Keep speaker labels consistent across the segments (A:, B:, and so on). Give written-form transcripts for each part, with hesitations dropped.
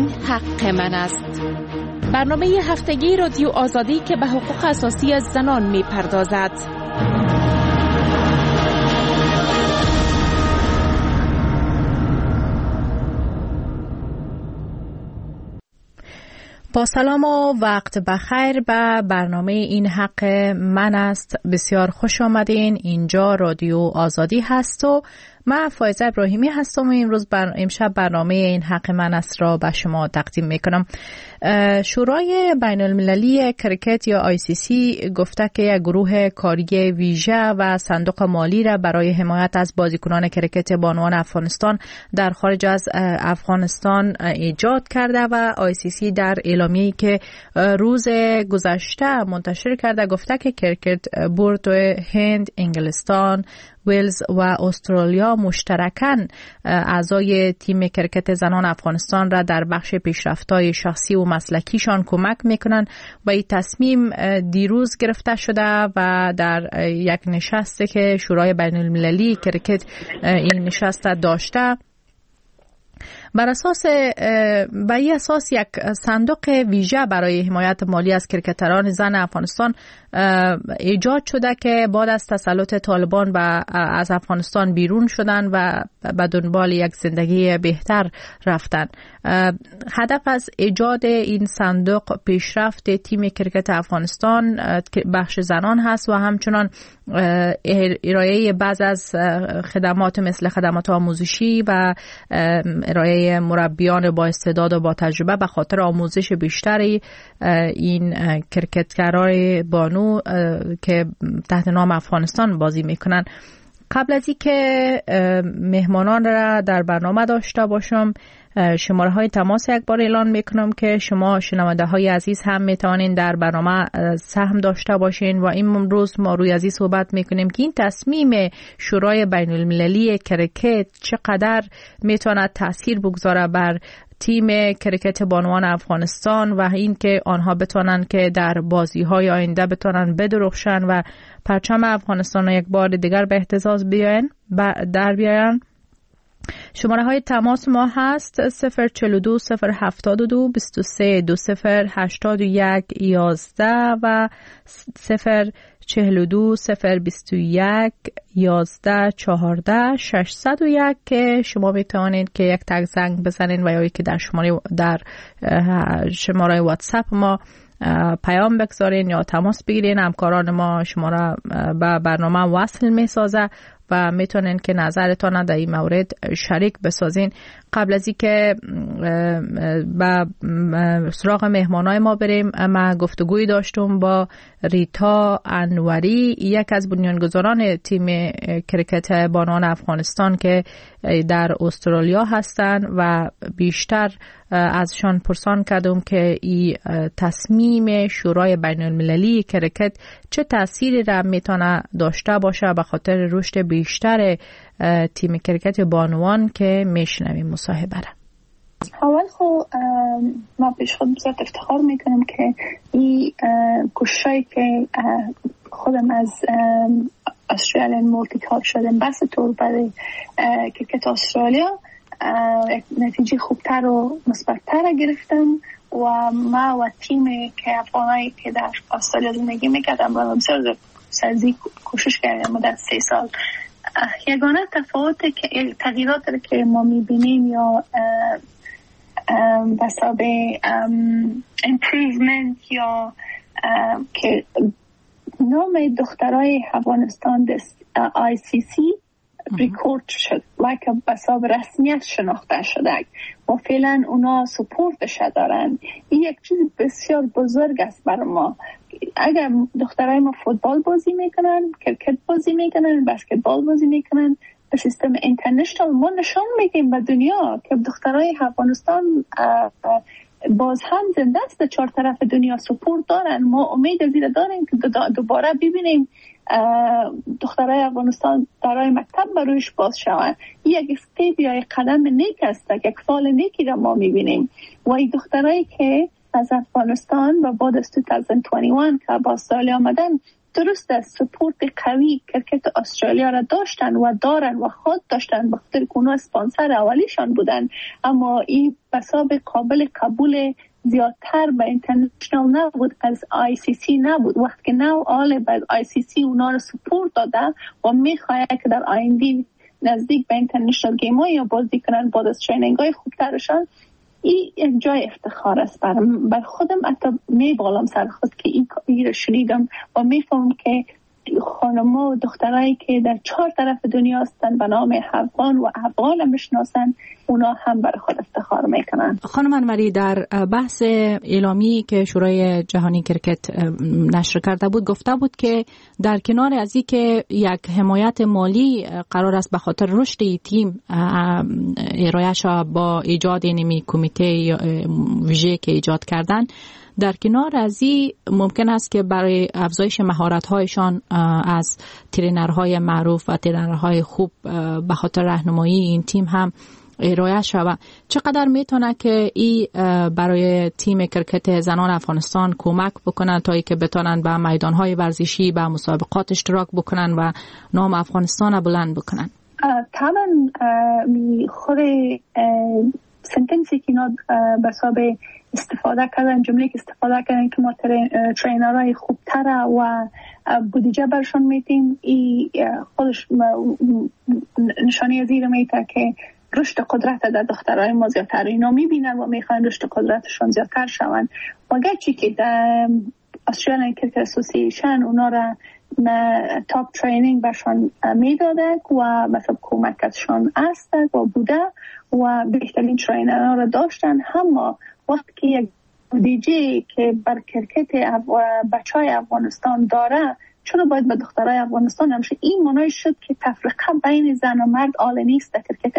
A: این حق من است. برنامه هفتگی رادیو آزادی که به حقوق اساسی زنان می‌پردازد. با سلام و وقت بخیر به برنامه این حق من است. بسیار خوش آمدین. اینجا رادیو آزادی هست و من فائزه ابراهیمی هستم و امشب برنامه این حق من است را به شما تقدیم میکنم. شورای بین المللی کرکت یا ICC گفته که یک گروه کاری ویژه و صندوق مالی را برای حمایت از بازیکنان کرکت بانوان افغانستان در خارج از افغانستان ایجاد کرده و ICC در اعلامیه‌ای که روز گذشته منتشر کرده گفته که کرکت بورد هند، انگلستان، ویلز و استرالیا مشترکاً اعضای تیم کرکت زنان افغانستان را در بخش پیشرفت‌های شخصی و مسلکیشان کمک میکنن و این تصمیم دیروز گرفته شده و در یک نشستی که شورای بین المللی کرکت این نشست داشته بر این اساس یک صندوق ویژه برای حمایت مالی از کرکتران زن افغانستان ایجاد شده که بعد از تسلط طالبان از افغانستان بیرون شدن و به دنبال یک زندگی بهتر رفتن. هدف از ایجاد این صندوق پیشرفت تیم کرکت افغانستان بخش زنان هست و همچنان ارائه بعض از خدمات مثل خدمات آموزشی و ارائه مربیان با استعداد و با تجربه به خاطر آموزش بیشتری این کرکتگرای بانو که تحت نام افغانستان بازی میکنن. قبل از اینکه مهمانان را در برنامه داشته باشم شماره های تماس یک بار اعلان میکنم که شما شنونده های عزیز هم میتوانین در برنامه سهم داشته باشین و این روز ما روی ازی صحبت میکنیم که این تصمیم شورای بین المللی کرکت چقدر میتواند تاثیر بگذاره بر تیم کرکت بانوان افغانستان و این که آنها بتونن که در بازی‌های آینده بتونن بدرخشن و پرچم افغانستان یک بار دیگر به اهتزاز بیاین. شماره های تماس ما هست 042 072 23 2081 11 و 042 021 11 14 601 که شما میتوانید که یک تک زنگ بزنید و یا که در شماره واتساپ ما پیام بگذارین یا تماس بگیرین. همکاران ما شما را به برنامه وصل میسازه و میتونین که نظرتان در این مورد شریک بسازین. قبل از اینکه با سراغ مهمانای ما بریم، ما گفتگوی داشتم با ریتا انوری، یک از بنیانگذاران تیم کرکت بانوان افغانستان که در استرالیا هستند و بیشتر ازشان پرسان کردم که این تصمیم شورای بین المللی کرکت چه تأثیری را میتونه داشته باشه به خاطر رشد بیشتر تیم کرکت بانوان که میشنویم مصاحبه را.
B: اول ما پیش خود بسیار افتخار میکنم که این کوششی که خودم از استرالیان مولتی کالچرال امباسادور برای کرکت استرالیا یک نتیجه خوبتر و مثبت‌تر گرفتم و ما و تیم که افغانایی که در استرالیا زندگی میکردم و بسیار سرزی کوشش کردم مدت 3 سال. یگانه تفاوت که تغییرات که ما میبینیم یا بسابه improvement یا که نام دخترای افغانستان ICC ریکورد شد و که بساب رسمیت شناخته شده و فعلا اونا سپورتش دارن. این یک چیز بسیار بزرگ است برای ما. اگر دخترای ما فوتبال بازی میکنن، کرکت بازی میکنن، بسکتبال بازی میکنن به سیستم اینترنشنال، ما نشان میدیم به دنیا که دخترای افغانستان باز هم زنده است، در 4 طرف دنیا سپورت دارن. ما امید از این داریم که دوباره ببینیم دخترای افغانستان برای مکتب برویش باز شوند. یک استیپ یا یک قدم نیک است، یک فال نیکی را ما میبینیم و این دخترایی که از افغانستان و بعد از 2021 که با استرالیا آمدن درست است سپورت قوی کرکت استرالیا را داشتن و دارن و خود داشتن به خاطر که اونا اسپانسر اولیشان بودن، اما این بساب قابل قبول زیادتر به اینترنشنال نبود، از ICC نبود. وقتی که نو آل به ICC اونا رو سپورت داده و میخواه که در آینده نزدیک به اینترنشنال گیم ها یا بازی کنن بعد از ترینینگ های خوبترشان، این جای افتخار است بر خودم. حتی میبالم سر خود که این رو شنیدم و میفهمم که خانم‌ها و دخترایی که در 4 طرف دنیا هستن به نام افغان و افغان میشناسن، اونا هم برای خود افتخار میکنن.
A: خانم انوری، در بحث اعلامی که شورای جهانی کرکت نشر کرده بود گفته بود که در کنار از این که یک حمایت مالی قرار است به خاطر رشد تیم ارائه‌اش با ایجاد نمی کمیته ویژه که ایجاد کردن، در کنار از این ممکن است که برای افزایش مهارت‌هایشان از ترینرهای معروف و ترینرهای خوب به خاطر راهنمایی این تیم هم ارائه شود. چقدر میتونه که این برای تیم کرکت زنان افغانستان کمک بکنن تا اینکه بتونن به میدان‌های ورزشی به مسابقات اشتراک بکنن و نام افغانستان بلند بکنن؟
B: طبعا خود سنتنسی که اینا بساب استفاده کردن، جمله که استفاده کردن که ما ترینرهای خوبتره و بودجه برشان میتیم، ای خودش نشانی از این میته که رشد قدرت در دخترای ما زیادتر اینا میبینن و میخوان رشد قدرتشون زیادتر شون. و گرچه که در استرالیان کرکت اسوسییشن اونا را تاپ ترینینگ برشان میداده و مثلا کمکشان است و بوده و بهترین ترینرها را داشتن، اما وقتی که یک بودجه که بر کرکت بچهای افغانستان داره، چرا باید به دخترای افغانستان همشه؟ این منای شد که تفریقه بین زن و مرد آل نیست در کرکت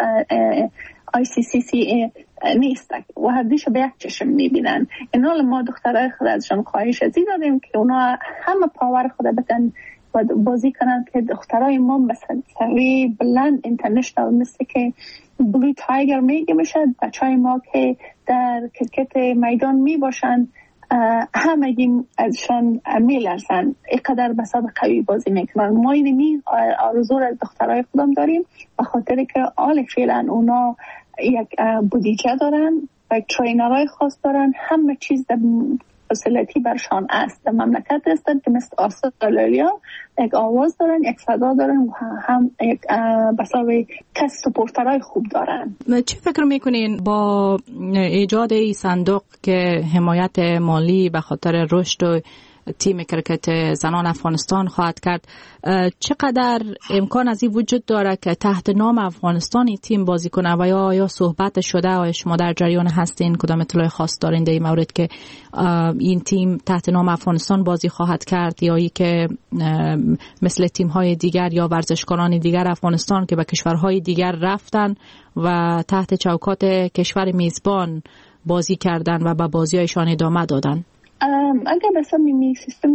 B: ICC نیست و هر دیش به یک چشم میبینن. اینال ما دخترای خود ازشان خواهش ازی دادیم که اونا همه پاور خود بتن و بازی کنن که دخترای ما مثلا سوی بلند اینترنشنال مثل که بلو تایگر میگه میشد، بچهای ما که در کرکت میدان می باشن همگی ازشان میلرزن، اینقدر بساب قوی بازی میکنن. ما اینمی آرزو از دخترای خودم داریم به خاطر که آل فعلا اونا یک بودجه دارن و یک ترینرهای خاص دارن، همه چیز در فسیلیتی برشان است. در مملکت هستن که مثل استرالیا یک آواز دارن، یک صدا دارن و هم یک بساب کس سپورترهای خوب دارن.
A: چه فکر میکنین با ایجاد این صندوق که حمایت مالی به خاطر رشد و تیم کرکت زنان افغانستان خواهد کرد، چقدر امکان از این وجود داره که تحت نام افغانستان این تیم بازی کنه و یا صحبت شده و شما در جریان هستین کدام اطلاع خاص دارین در این مورد که این تیم تحت نام افغانستان بازی خواهد کرد یا ای که مثل تیم های دیگر یا ورزشکاران دیگر افغانستان که به کشورهای دیگر رفتن و تحت چوکات کشور میزبان بازی کردن و به بازی‌هایشان ادامه دادن؟
B: اگر بسا میمی سیستم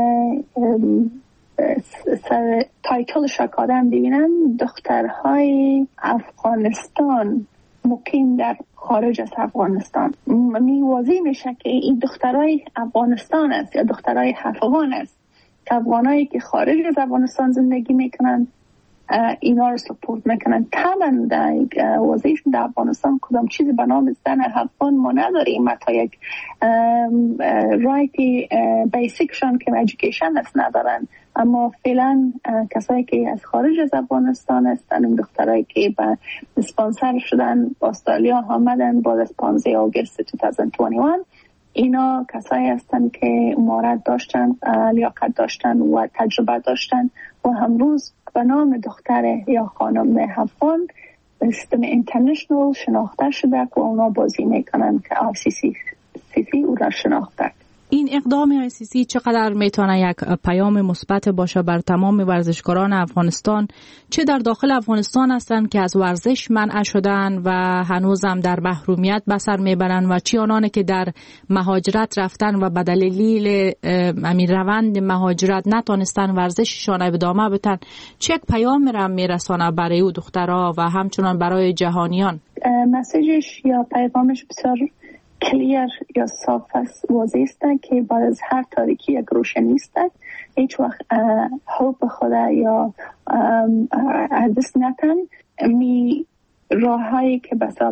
B: تایتل شکادم ببینم، دخترهای افغانستان مقیم در خارج از افغانستان، واضح میشه که این دخترهای افغانستان است یا دخترهای افغان است که افغانایی که خارج از افغانستان زندگی میکنن اینا رو سپورت میکنن. طبعا در وضعیشون در افغانستان کدام چیزی به نام زن افغان ما نداریم، حتی یک رایتی بیسیکشون که ایژوکیشن است ندارن، اما فعلا کسایی که از خارج از افغانستان هستن، این دخترایی که به اسپانسر شدن با استرالیا آمدن بعد از 15 آگوست 2021، اینا کسایی هستن که مهارت داشتن، لیاقت داشتن و تجربه داشتن و امروز به نام دختر یا خانم افغان سیستم اینترنشنال شناخته شده و اونا بازی میکنن که ICC او را شناخته.
A: این اقدام ICC چقدر میتونه یک پیام مثبت باشه بر تمام ورزشکاران افغانستان، چه در داخل افغانستان هستند که از ورزش منع شدن و هنوزم در محرومیت به سر میبرن و چه آنان که در مهاجرت رفتن و به دلیل روند مهاجرت نتونستن ورزششان ادامه بدن، چه یک پیام را میرسانه برای او دخترها و همچنان برای جهانیان؟
B: مسیجش یا پیغامش بسیار کلیر یا صاف است، واضح است که بعد از هر تاریکی یک روشنی است. هیچ وقت حب خدا یا از دست نتن. می راه هایی که بسا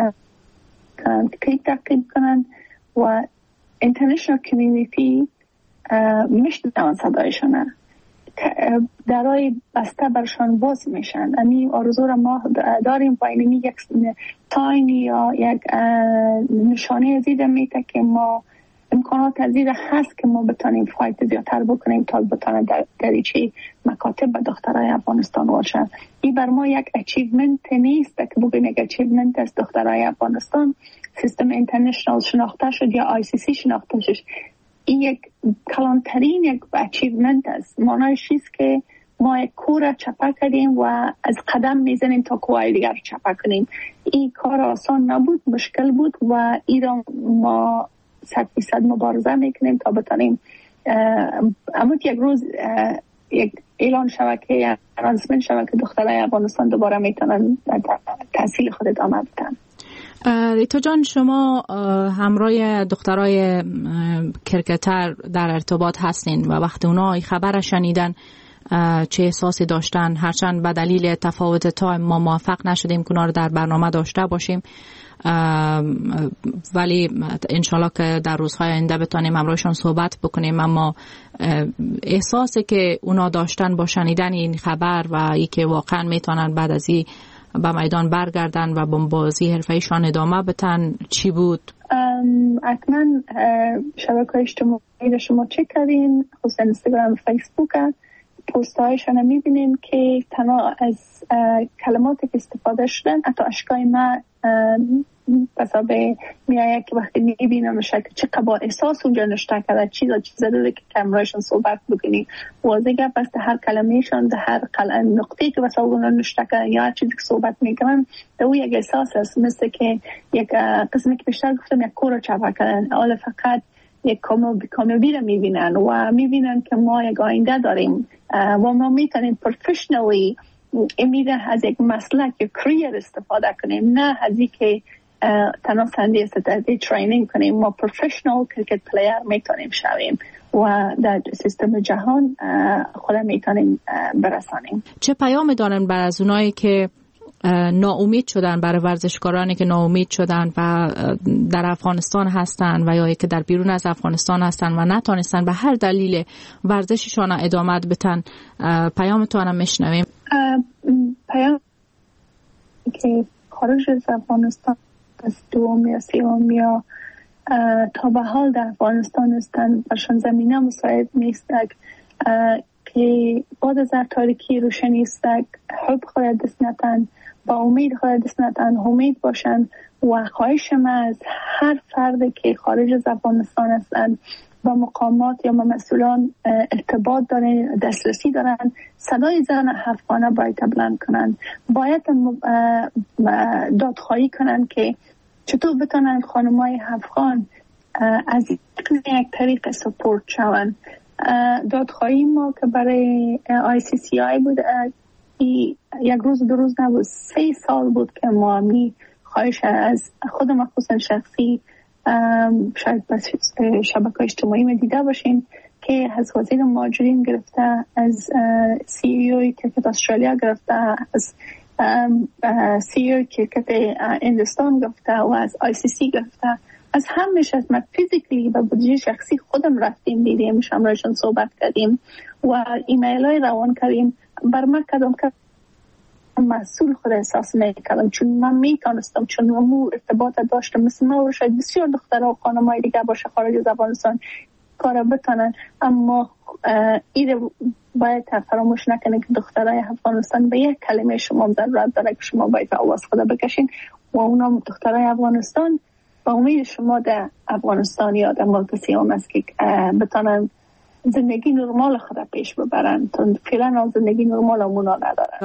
B: که تعقیب کنن و international community میشنون صدایشانه، درای بسته برشان باز میشن. امی آرزو را ما داریم با اینمی یک تاینی یا یک نشانه ازیده میته که ما امکانات ازیده هست که ما بتانیم فایت زیادتر بکنیم تا بتانیم دریچه مکاتب به دخترای افغانستان باشن. این بر ما یک اچیومنت نیست که بگیم یک اچیومنت از دخترای افغانستان سیستم اینترنشنال شناخته شد یا ICC شناخته شد. این یک کلانترین یک اچیومنت است. معنیش چیست که ما یک کور چپا کردیم و از قدم میزنیم تا کوهای دیگر چپا کنیم. این کار آسان نبود، مشکل بود و ایران ما 100% مبارزه میکنیم تا بتانیم اموت یک روز یک اعلان شوکه رسمی شوه که دخترای افغانستان دوباره میتونن تحصیل خود ادامه بدن.
A: ریتا جان، شما همراه دخترای کرکتر در ارتباط هستین و وقتی اونا خبر شنیدن چه احساسی داشتن؟ هرچند به دلیل تفاوت تایم ما موفق نشدیم که اونا رو در برنامه داشته باشیم، ولی انشالله که در روزهای آینده بتانیم همراهشون صحبت بکنیم. اما احساسی که اونا داشتن با شنیدن این خبر و ای که واقعا میتونن بعد از این به میدان برگردن و بازی حرفه‌ایشان ادامه بدن چی بود؟
B: حتما شبکه‌های اجتماعی شما چک کردین، خصوصا اینستاگرام و فیسبوک، پست هایشان میبینین که تنها از کلماتی که استفاده شدن حتی اشکای ما بسابه میایه که وقتی میبینم شکل چقدر با احساس اونجا نشته کرده چیزا داره که کمرایشان صحبت بکنی واضح گفت بس هر کلمهشان در هر نقطه‌ای که بسابه اونجا نشته کرده یا هر چیزی که صحبت میکنن در او یک احساس هست، مثل که یک قسمی که بیشتر گفتم یک کور چپا کردن، حالا فقط یک کامیابی رو میبینن و میبینن که ما یک آینده داریم و ما میتونیم پروفشنالی امیده از یک مسلک یا کریر استفاده کنیم، نه از این که تنها سندی استفاده ترینینگ کنیم. ما پروفشنال کرکت پلیر میتونیم شویم و در سیستم جهان خود میتونیم برسانیم.
A: چه پیام دارن برای از اونایی که ناامید شدن، برای ورزشکارانی که ناامید شدن و در افغانستان هستن و یا که در بیرون از افغانستان هستن و نتونستن به هر دلیل ورزششان ادامه بدن، پیامتون هم میشنویم؟
B: پیام که خارج از افغانستان از دوم یا سوم یا تا به حال در افغانستان هستن برشان زمینه مساعد نیست که بعد از تاریکی روشنی است حب خود دست نتن، با امید خود دست نتن، امید باشن و خواهش من از هر فرد که خارج از افغانستان هستن با مقامات یا با مسئولان ارتباط دارن، دسترسی دارن، صدای زن افغانه باید بلند کنن، باید دادخواهی کنن که چطور بتونن خانمای افغان از یک طریق سپورت شون. دادخواهی ما که برای ICCI بود یک روز دو روز نبود، 3 سال بود که ما می خواهش از خودم خصوصا شخصی شاید بس شبکه اجتماعی می دیده باشین که از وزیر مهاجرین گرفته، از CEO کرکت استرالیا گرفته، از CEO کرکت هندوستان گرفته و از ICC گرفته، از همش از من فیزیکلی و بودجه شخصی خودم رفتیم دیدیم، شاملشون صحبت کردیم و ایمیل های روان کردیم. بر من کدام که مسئول خود احساس میکردم چون من میتونستم، چون من ارتباط داشتم مثل من و شاید بسیار دخترها و خانمای دیگه باشه خارج از افغانستان کارا بتونن، اما این باید فراموش نکنه که دخترای افغانستان به یک کلمه شما ضرورت داره که شما باید آواز خود بکشین و اونا دخترای افغانستان با امید شما در افغانستان یا در ملک سیام است که بتونن زندگی نرمال خود پیش ببرن، تا فعلا زندگی نرمال همونا ندارن.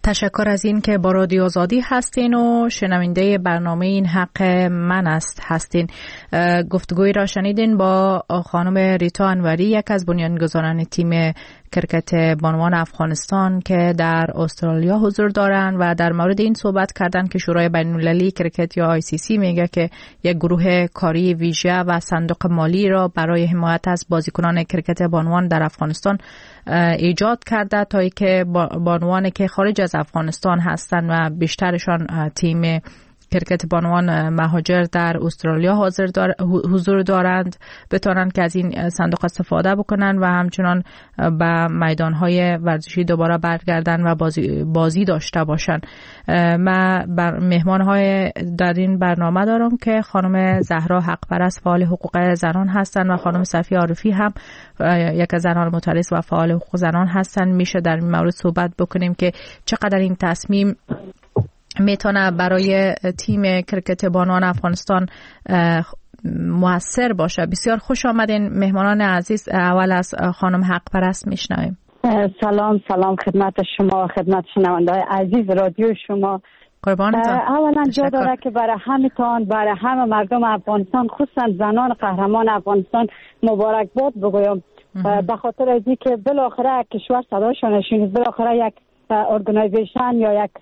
A: تشکر از این که با رادیو آزادی هستین و شنونده برنامه این حق من است هستین. گفتگوی را شنیدین با خانم ریتا انوری، یک از بنیانگذاران تیم کرکت بانوان افغانستان که در استرالیا حضور دارند و در مورد این صحبت کردن که شورای بین‌المللی کرکت یا ICC میگه که یک گروه کاری ویژه و صندوق مالی را برای حمایت از بازیکنان کرکت بانوان در افغانستان ایجاد کرده تا اینکه بانوانی که خارج از افغانستان هستند و بیشترشان تیم کرکت بانوان مهاجر در استرالیا حضور دارند بتوانند که از این صندوق استفاده بکنند و همچنان به میدانهای ورزشی دوباره برگردن و بازی داشته باشند. من مهمانهای در این برنامه دارم که خانم زهرا حقپرست فعال حقوق زنان هستند و خانم صفیه عارفی هم یک از زنان مترس و فعال حقوق زنان هستند. میشه در این مورد صحبت بکنیم که چقدر این تصمیم میتونه برای تیم کرکت بانوان افغانستان مؤثر باشه. بسیار خوش آمدین مهمانان عزیز. اول از خانم حقپرست میشنویم.
C: سلام خدمت شما، خدمت شنونده‌های عزیز رادیو شما.
A: قربانتان.
C: اولا جا داره که برای همه مردم افغانستان، خصوصا زنان قهرمان افغانستان مبارکباد بگویم، به خاطر از اینکه بالاخره کشور صداشون شنید، بالاخره یک ارگانایزیشن یا یک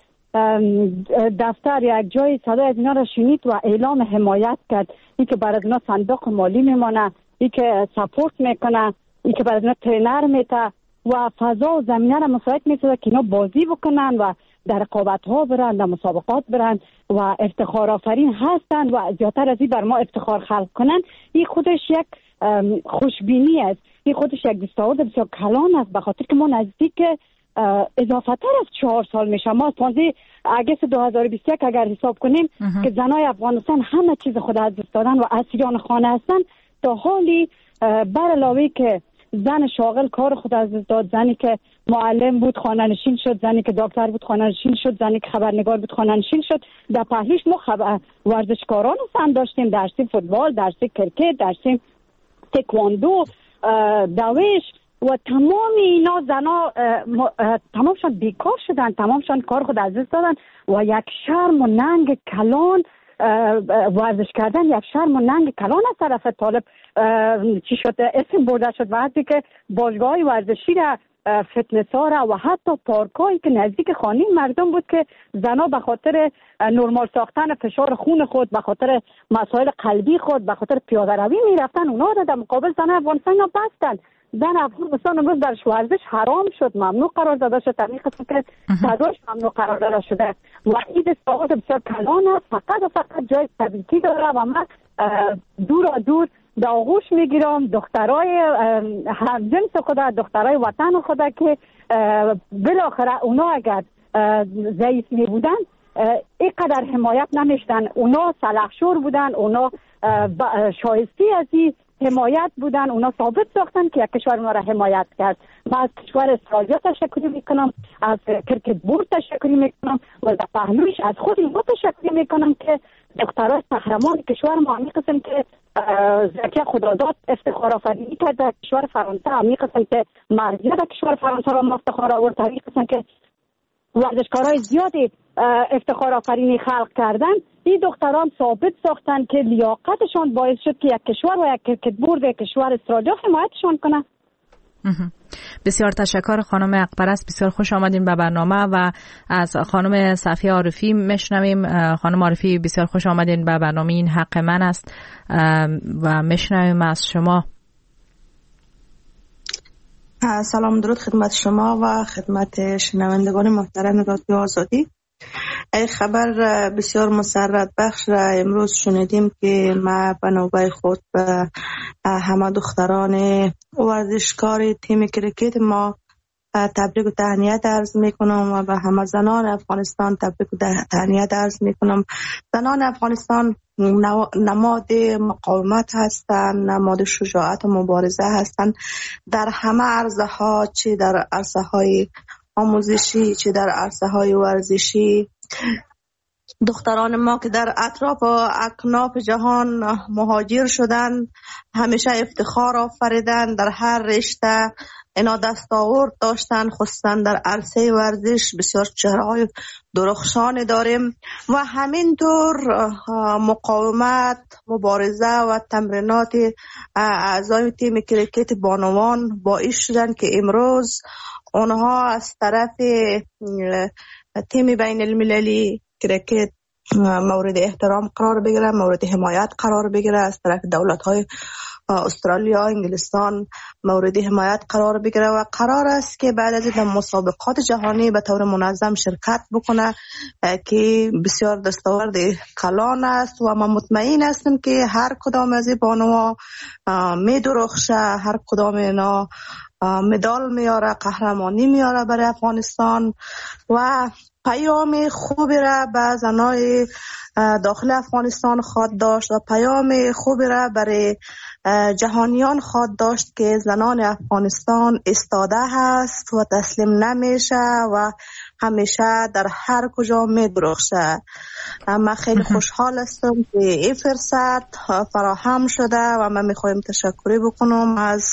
C: دفتر یا یک جای صدای از اینا را شنید و اعلام حمایت کرد. این که برای اینا صندوق مالی میمانه، این که سپورت میکنه، این که برای اینا ترینر میته و فضا و زمینه را مساعد میسازه که اینا بازی بکنن و در رقابت ها برن، در مسابقات برن و افتخار آفرین هستن و زیادتر از این بر ما افتخار خلق کنن. این خودش یک خوشبینی است، این خودش یک دستاورد بسیار کلان است، به خاطر که ما نزدیک اضافه تر از 4 سال میشه، ما 15 اگست 2021 اگر حساب کنیم که زنای افغانستان همه چیز خود از دست دادن و اسیران خانه هستن، تا حالی بر علاوه که زن شاغل کار خود از دست داد، زنی که معلم بود خانه نشین شد، زنی که دکتر بود خانه نشین شد، زنی که خبرنگار بود خانه نشین شد. در پهلوش ما ورزشکاران هم داشتیم، درسی فوتبال، درسی کرکت، درسی تکواندو، دویش و تمام اینا زنا تمامشان بیکار شدن، تمامشان کار خود از دست دادن و یک شرم و ننگ کلان ورزش کردن، یک شرم و ننگ کلان از طرف طالب چی شد اسم برده شد. وقتی که باشگاه ورزشی را، فتنس ها را و حتی پارک هایی که نزدیک خانه مردم بود که زنا به خاطر نرمال ساختن فشار خون خود، به خاطر مسائل قلبی خود، به خاطر پیاده روی میرفتن، اونا را در مقابل زن افغانستان بستن. زن افغانستان امروز در ورزش حرام شد، ممنوع قرار داده شد، طبیعی قسم که صداش ممنوع قرار داده شده و این دستاورد بسیار کلان است، فقط و فقط جای طبیعی داره و من دور در آغوش میگیرم دخترای همجنس خود، دخترای وطن خود که بالاخره اونا اگر ضعیف می بودن اینقدر حمایت نمیشدن، اونا سلحشور بودن، اونا شایسته از این حمایت بودن، اونا ثابت ساختن که یک کشور ما را حمایت کرد. من از کشور استرالیا تشکر میکنم، از کرکت بورد تشکر میکنم و در پهلوش از خود ما تشکر میکنم که دخترای قهرمان کشور ما همی قسم که زکی خداداد افتخار آفرینی کرد در کشور فرانسه، همی قسم که مرزیه در کشور فرانسه را افتخار آورد، همی قسم که ورزشکارای زیادی افتخار آفرینی خلق کردن. این دختران ثابت ساختن که لیاقتشان باعث شد که یک کشور و یک کرکت بورد یک کشور استرالیا حمایتشان کنه.
A: بسیار تشکر خانم حقپرست، بسیار خوش آمدین به برنامه و از خانم صفیه عارفی میشنویم. خانم عارفی بسیار خوش آمدین به برنامه این حق من است و میشنویم از شما.
D: سلام درود خدمت شما و خدمت شنوندگان محترم رادیو آزادی. ای خبر بسیار مسرت بخش را امروز شنیدیم که ما به نوبه خود به همه دختران ورزشکار تیم کرکت ما تبریک و تهنیت عرض میکنم و به همه زنان افغانستان تبریک و تهنیت عرض میکنم. زنان افغانستان نماد مقاومت هستند، نماد شجاعت و مبارزه هستند در همه عرصه ها، چه در عرصه های آموزشی چه در عرصه های ورزشی. دختران ما که در اطراف و اکناف جهان مهاجر شدن همیشه افتخار آفریدن، در هر رشته اینا دستاورد داشتن، خصوصا در عرصه ورزش بسیار چهره‌های درخشان داریم و همینطور مقاومت، مبارزه و تمرینات اعضای تیم کرکت بانوان باعث شدن که امروز اونها از طرف تیم بین المللی کرکت مورد احترام قرار بگیره، مورد حمایت قرار بگیره، از طرف دولت‌های استرالیا، انگلستان مورد حمایت قرار بگیره و قرار است که بعد از این مسابقات جهانی به طور منظم شرکت بکنه که بسیار دستاورد کلان است و ما مطمئن هستیم که هر کدام از این بانوها می درخشه، هر کدام اینا مدال میاره، قهرمانی میاره برای افغانستان و پیام خوبی را به زنای داخل افغانستان خواد داشت و پیام خوبی را برای جهانیان خواد داشت که زنان افغانستان استاده هست و تسلیم نمیشه و همیشه در هر کجا می درخشه. من خیلی خوشحال هستم که این فرصت فراهم شده و من میخوایم تشکری بکنم از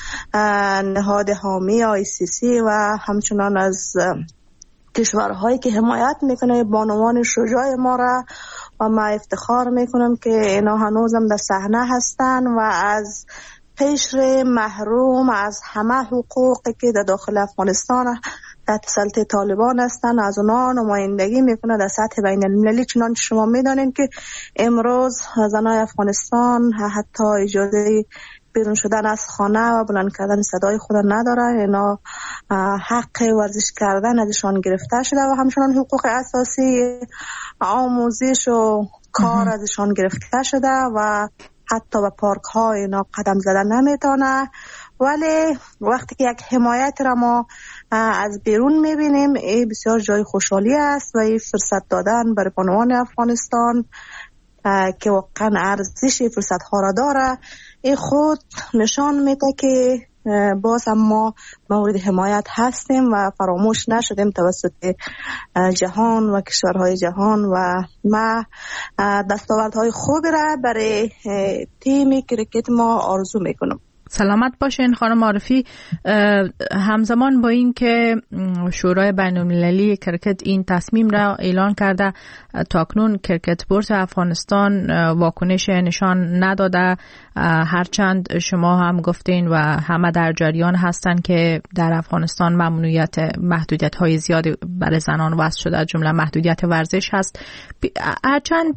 D: نهاد حامی ICC و همچنان از کشورهایی که حمایت میکنه بانوان شجاع ما را و من افتخار میکنم که اینا هنوزم در صحنه هستن و از قشر محروم از همه حقوقی که در داخل افغانستان تحت سلطه طالبان هستن از اونا نمایندگی میکنه در سطح بین المللی. چنانچه شما میدانین که امروز زنای افغانستان حتی اجازه بیرون شدن از خانه و بلند کردن صدای خود ندارن، اینا حق ورزش کردن ازشان گرفته شده و همچنان حقوق اساسی آموزش و کار ازشان گرفته شده و حتی به پارک ها اینا قدم زدن نمیتونه. ولی وقتی که یک حمایت را ما از بیرون میبینیم این بسیار جای خوشحالی است و این فرصت دادن برای بانوان افغانستان که واقعا ارزش فرصت ها را داره، این خود نشان میده که باز هم ما مورد حمایت هستیم و فراموش نشدیم توسط جهان و کشورهای جهان و ما دستاوردهای خوبی را برای تیم کرکت ما آرزو میکنم.
A: سلامت باشین خانم عارفی. همزمان با این که شورای بین المللی کرکت این تصمیم را اعلان کرده، تاکنون کرکت بورس افغانستان واکنش نشان نداده، هرچند شما هم گفتین و همه در جریان هستن که در افغانستان محدودیت های زیادی برای زنان وضع شده، از جمله محدودیت ورزش هست. هرچند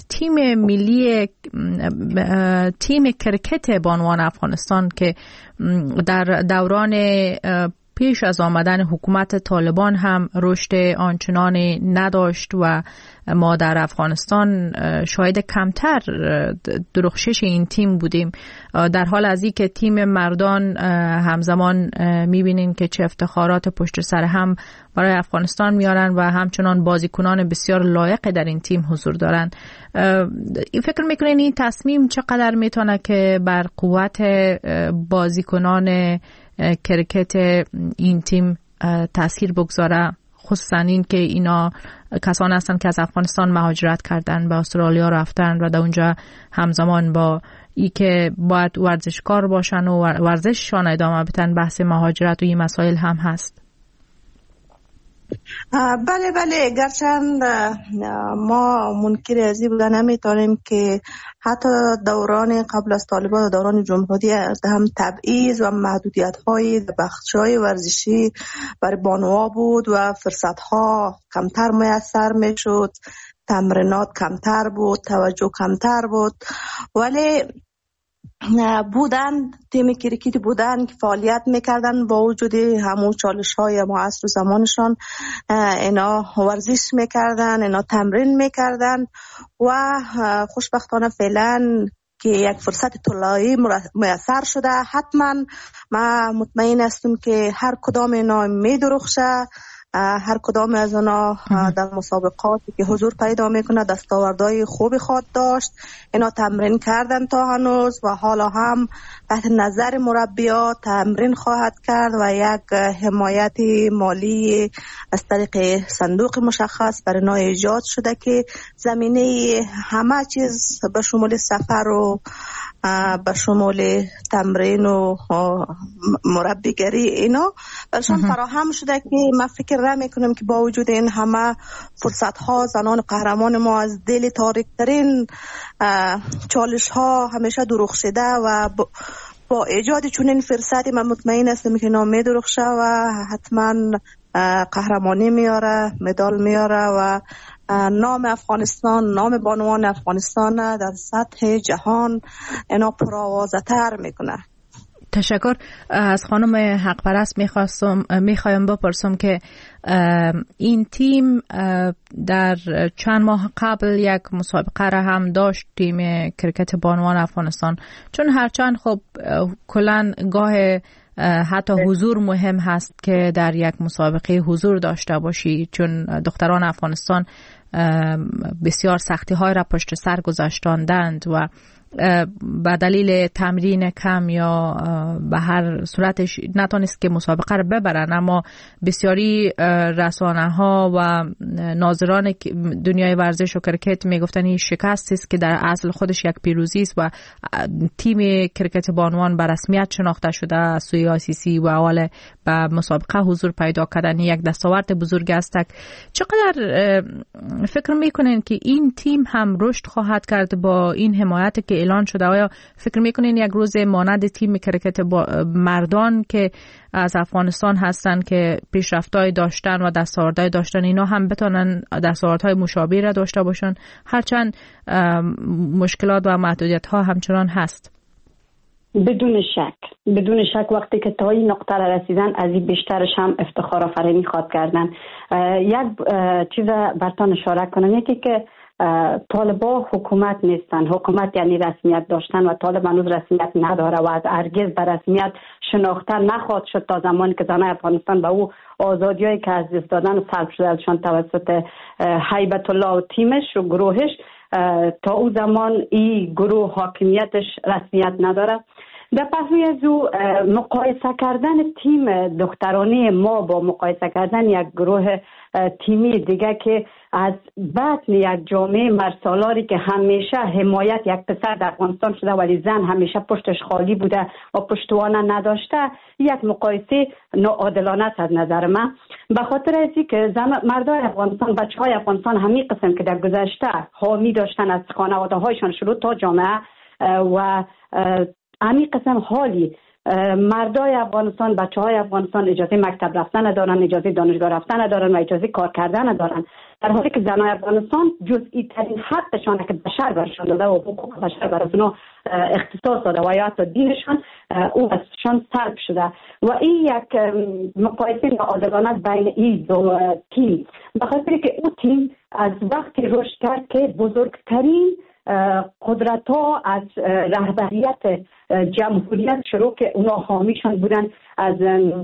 A: تیم کرکت بانوان افغانستان که در دوران پیش از آمدن حکومت طالبان هم رشد آنچنانی نداشت و ما در افغانستان شاهد کمتر درخشش این تیم بودیم، در حال از این که تیم مردان همزمان میبینیم که چه افتخارات پشت سر هم برای افغانستان میارن و همچنان بازیکنان بسیار لایق در این تیم حضور دارن. فکر میکنین این تصمیم چقدر میتونه که بر قوت بازیکنان کرکت این تیم تاثیر بگذاره، خصوصا این که اینا کسان هستن که از افغانستان مهاجرت کردن، به استرالیا رفتن و در اونجا همزمان با ای که باید ورزشکار باشن و ورزششان ادامه بدن، بحث مهاجرت و این مسائل هم هست.
D: بله گرچند ما منکر از این بودن نمیتونیم که حتی دوران قبل از طالبان و دوران جمهوری هم تبعیض و محدودیت های بخش‌های ورزشی برای بانوها بود و فرصت ها کمتر میسر میشد، تمرینات کمتر بود، توجه کمتر بود، ولی بودن تیم کرکت بودن که فعالیت میکردن با وجود همون چالش های معاصر زمانشان، اینا ورزش میکردن، اینا تمرین میکردن و خوشبختانه فعلا که یک فرصت طلایی میسر شده. حتما ما مطمئن هستم که هر کدام اینا میدرخشه هر کدام از اونا در مسابقاتی که حضور پیدا میکنه دستاوردهای خوبی خواهد داشت. اینا تمرین کردن تا هنوز و حالا هم تحت نظر مربیات تمرین خواهد کرد و یک حمایت مالی از طریق صندوق مشخص برای اینا ایجاد شده که زمینه همه چیز به شمول سفر و به شمول تمرین و مربیگری اینا برشان فراهم شده که من فکر میکنم که با وجود این همه فرصت ها زنان قهرمان ما از دل تاریک ترین چالش ها همیشه درخشیده و با ایجاد چنین فرصتی من مطمئن هستم که اینا می درخشه و حتما قهرمانی میاره، مدال میاره و نام افغانستان، نام بانوان افغانستان در سطح جهان اینا پرآوازه‌تر میکنه.
A: تشکر. از خانم حق پرست میخوایم بپرسم که این تیم در چند ماه قبل یک مسابقه را هم داشت، تیم کرکت بانوان افغانستان، چون هرچند خب کلاً گاه حتی حضور مهم هست که در یک مسابقه حضور داشته باشی، چون دختران افغانستان بسیار سختی های را پشت سر گذاشتاندند و به دلیل تمرین کم یا به هر صورتش نتونست که مسابقه رو ببرن، اما بسیاری رسانه ها و ناظران دنیای ورزش و کرکت میگفتن این شکست است که در اصل خودش یک پیروزی است و تیم کرکت بانوان به رسمیت شناخته شده از سوی ICC و اول به مسابقه حضور پیدا کردن یک دستاورد بزرگ است. چقدر فکر میکنین که این تیم هم رشد خواهد کرد با این حمایت که اعلان شده؟ آیا فکر میکنین یک روز مانند تیم کرکت مردان که از افغانستان هستن که پیشرفت‌های داشتن و دستاوردهای داشتن اینا هم بتونن دستاوردهای مشابه را داشته باشن، هرچند مشکلات و محدودیت‌ها همچنان هست؟
C: بدون شک وقتی که تا این نقطه را رسیدن از این بیشترش هم افتخار آفرینی خواد کردن. یک چیز برتان اشاره کنم، یکی که طالبا حکومت نیستن. حکومت یعنی رسمیت داشتن و طالب هنوز رسمیت نداره و از هرگز به رسمیت شناخته نخواهد شد تا زمانی که زنان افغانستان به او آزادیایی که از دست دادن و سلب شده ازشان توسط هیبت الله و تیمش و گروهش، تا او زمان این گروه حاکمیتش رسمیت نداره. در پهلوی از او مقایسه کردن تیم دخترانه ما با مقایسه کردن یک گروه تیمی دیگه که از بطن یک جامعه مرسالاری که همیشه حمایت یک پسر در افغانستان شده ولی زن همیشه پشتش خالی بوده و پشتوانه نداشته، یک مقایسه ناعادلانه است از نظر من. به خاطر ازی که مردای افغانستان، بچهای افغانستان همین قسم که در گذشته حامی داشتن از خانواده هایشان شروع تا جامعه و همین قسم حالی مردای افغانستان، بچه های افغانستان اجازه مکتب رفتن ندارن، اجازه دانشگاه رفتن ندارن و اجازه کار کردن ندارن، در حالی که زنای افغانستان جزئی ترین حقشان که بشر برشان داده و حقوق بشر بر اونا اختصاص داده و یا حتی دینشان او ازشان سلب شده و این یک مقایسه ناعادلانه بین این دو تیم، به خاطر که او تیم از وقتی رشد کرد که بزرگترین قدرت ها از رهبریت جمهوریت شروع که اونا حامیشان بودن، از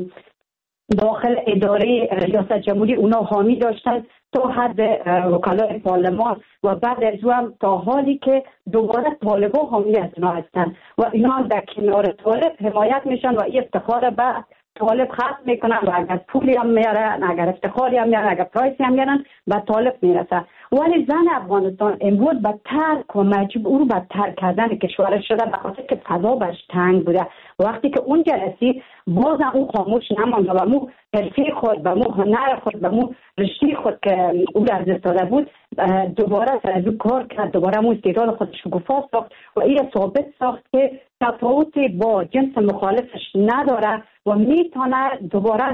C: داخل اداره ریاست جمهوری اونا حامی داشتن تا حد وکلای پارلمان و بعد از او هم تا حالی که دوباره طالبا حامی از اونا هستن و اینا در کنار طالب حمایت میشن و این افتخار به طالب خط میکنن و اگر پولی هم میارن، اگر افتخاری هم میارن، اگر پرایسی هم میارن به طالب میرسه. ولی زن افغانستان امروز به ترک و مجبور به ترک کردن کشورش شده به خاطر که فضا برش تنگ بوده. وقتی که اونجا رسید بازم اون خاموش نمانده و مو حرفه خود به مو هنر خود به مو رشته خود که او از دست داده بود دوباره سر از او کار کرد، دوباره مو استعداد خودش شکوفا ساخت و این ثابت ساخت که تفاوتی با جنس مخالفش نداره و میتونه دوباره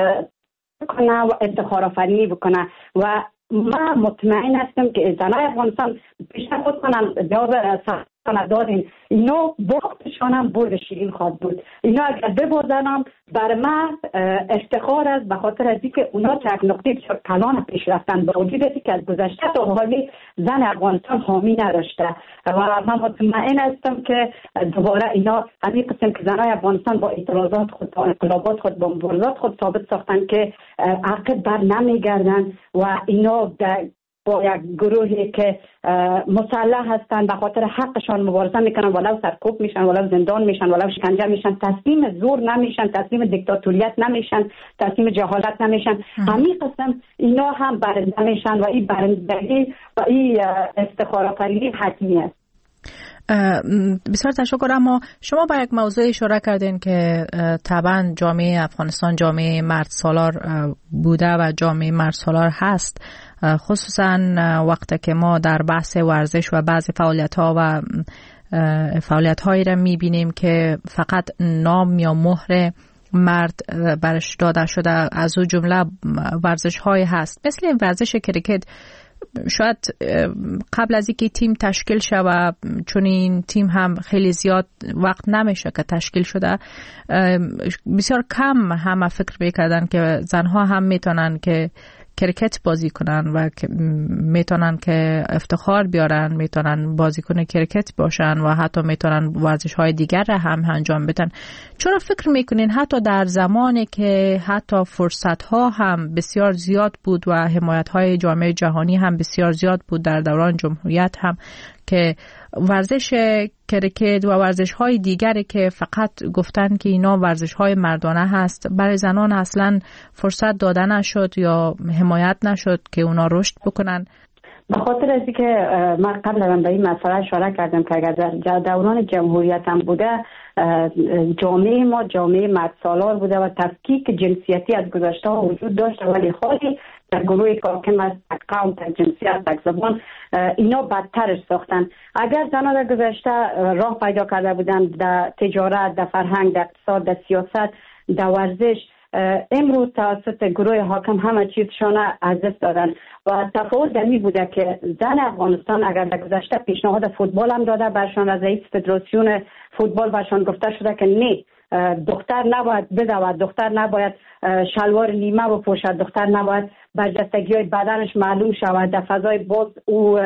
C: کنه و افتخار آفرینی بکنه و من مطمئن هستم که زنای افغانستان بیشتر خود کنم جواب دادین اینا باختشان هم برد شیرین خواهد بود. اینا اگر ببازن هم بر من افتخار است، به خاطر از اینکه اونا چک نقطه کلان پیش رفتن، با وجود اینکه که از گذشته تا حالی زن افغانستان حامی نداشته و من مطمئن هستم که دوباره اینا همین قسم که زنای افغانستان با اعتراضات خود، با انقلابات خود، با مبارزات خود ثابت ساختن که عقب بر نمیگردن و اینا با یک گروهی که مسلح هستن به خاطر حقشان مبارزه میکنن، ولو سرکوب میشن، ولو زندان میشن، ولو شکنجه میشن، تسلیم زور نمیشن، تسلیم دیکتاتوریت نمیشن، تسلیم جهالت نمیشن. همین قسم اینا هم برنده میشن و این برندگی و این افتخارآفرینی حتمی است.
A: بسیار تشکر. اما شما با یک موضوع اشاره کردین که طبعا جامعه افغانستان جامعه مرد سالار بوده و جامعه مرد سالار هست، خصوصا وقتی که ما در بحث ورزش و بعضی فعالیت‌ها و فعالیت‌هایی را می‌بینیم که فقط نام یا مهر مرد برش داده شده، از او جمله ورزش‌هایی هست مثل ورزش کرکت. شاید قبل از اینکه تیم تشکیل شود، چون این تیم هم خیلی زیاد وقت نمیشه که تشکیل شده، بسیار کم همه فکر میکردن که زنها هم میتونن که کرکت بازی کنن و میتونن که افتخار بیارن، میتونن بازیکن کرکت باشن و حتی میتونن ورزش های دیگر را هم انجام بدن. چرا فکر میکنین حتی در زمانی که حتی فرصت ها هم بسیار زیاد بود و حمایت های جامعه جهانی هم بسیار زیاد بود در دوران جمهوریت هم، که ورزش کرکت و ورزش های دیگری که فقط گفتن که اینا ورزش های مردانه هست، برای زنان اصلا فرصت داده نشد یا حمایت نشد که اونا رشد بکنن؟
C: به خاطر از اینکه من قبلا به این مسئله اشاره کردم که اگر در دوران جمهوریت هم بوده، جامعه ما جامعه مرد سالار بوده و تفکیک جنسیتی از گذشته وجود داشت، ولی خالی در گروه حاکم از قوم، در جنسیت، در زبان اینا بدترش ساختن. اگر زنان در گذشته راه پیدا کرده بودن در تجارت، در فرهنگ، در اقتصاد، در سیاست، در ورزش، امروز توسط گروه حاکم همه چیزشان از دست دادن و تفاوت در این بوده که زن افغانستان اگر در گذشته پیشنهاد فوتبال هم داده برشان، از رئیس فدراسیون فوتبال برشان گفته شده که نه، دختر نباید بدود، دختر نباید شلوار نیمه بپوشد، دختر نباید برجستگی‌های بدنش معلوم شود، در فضای باز او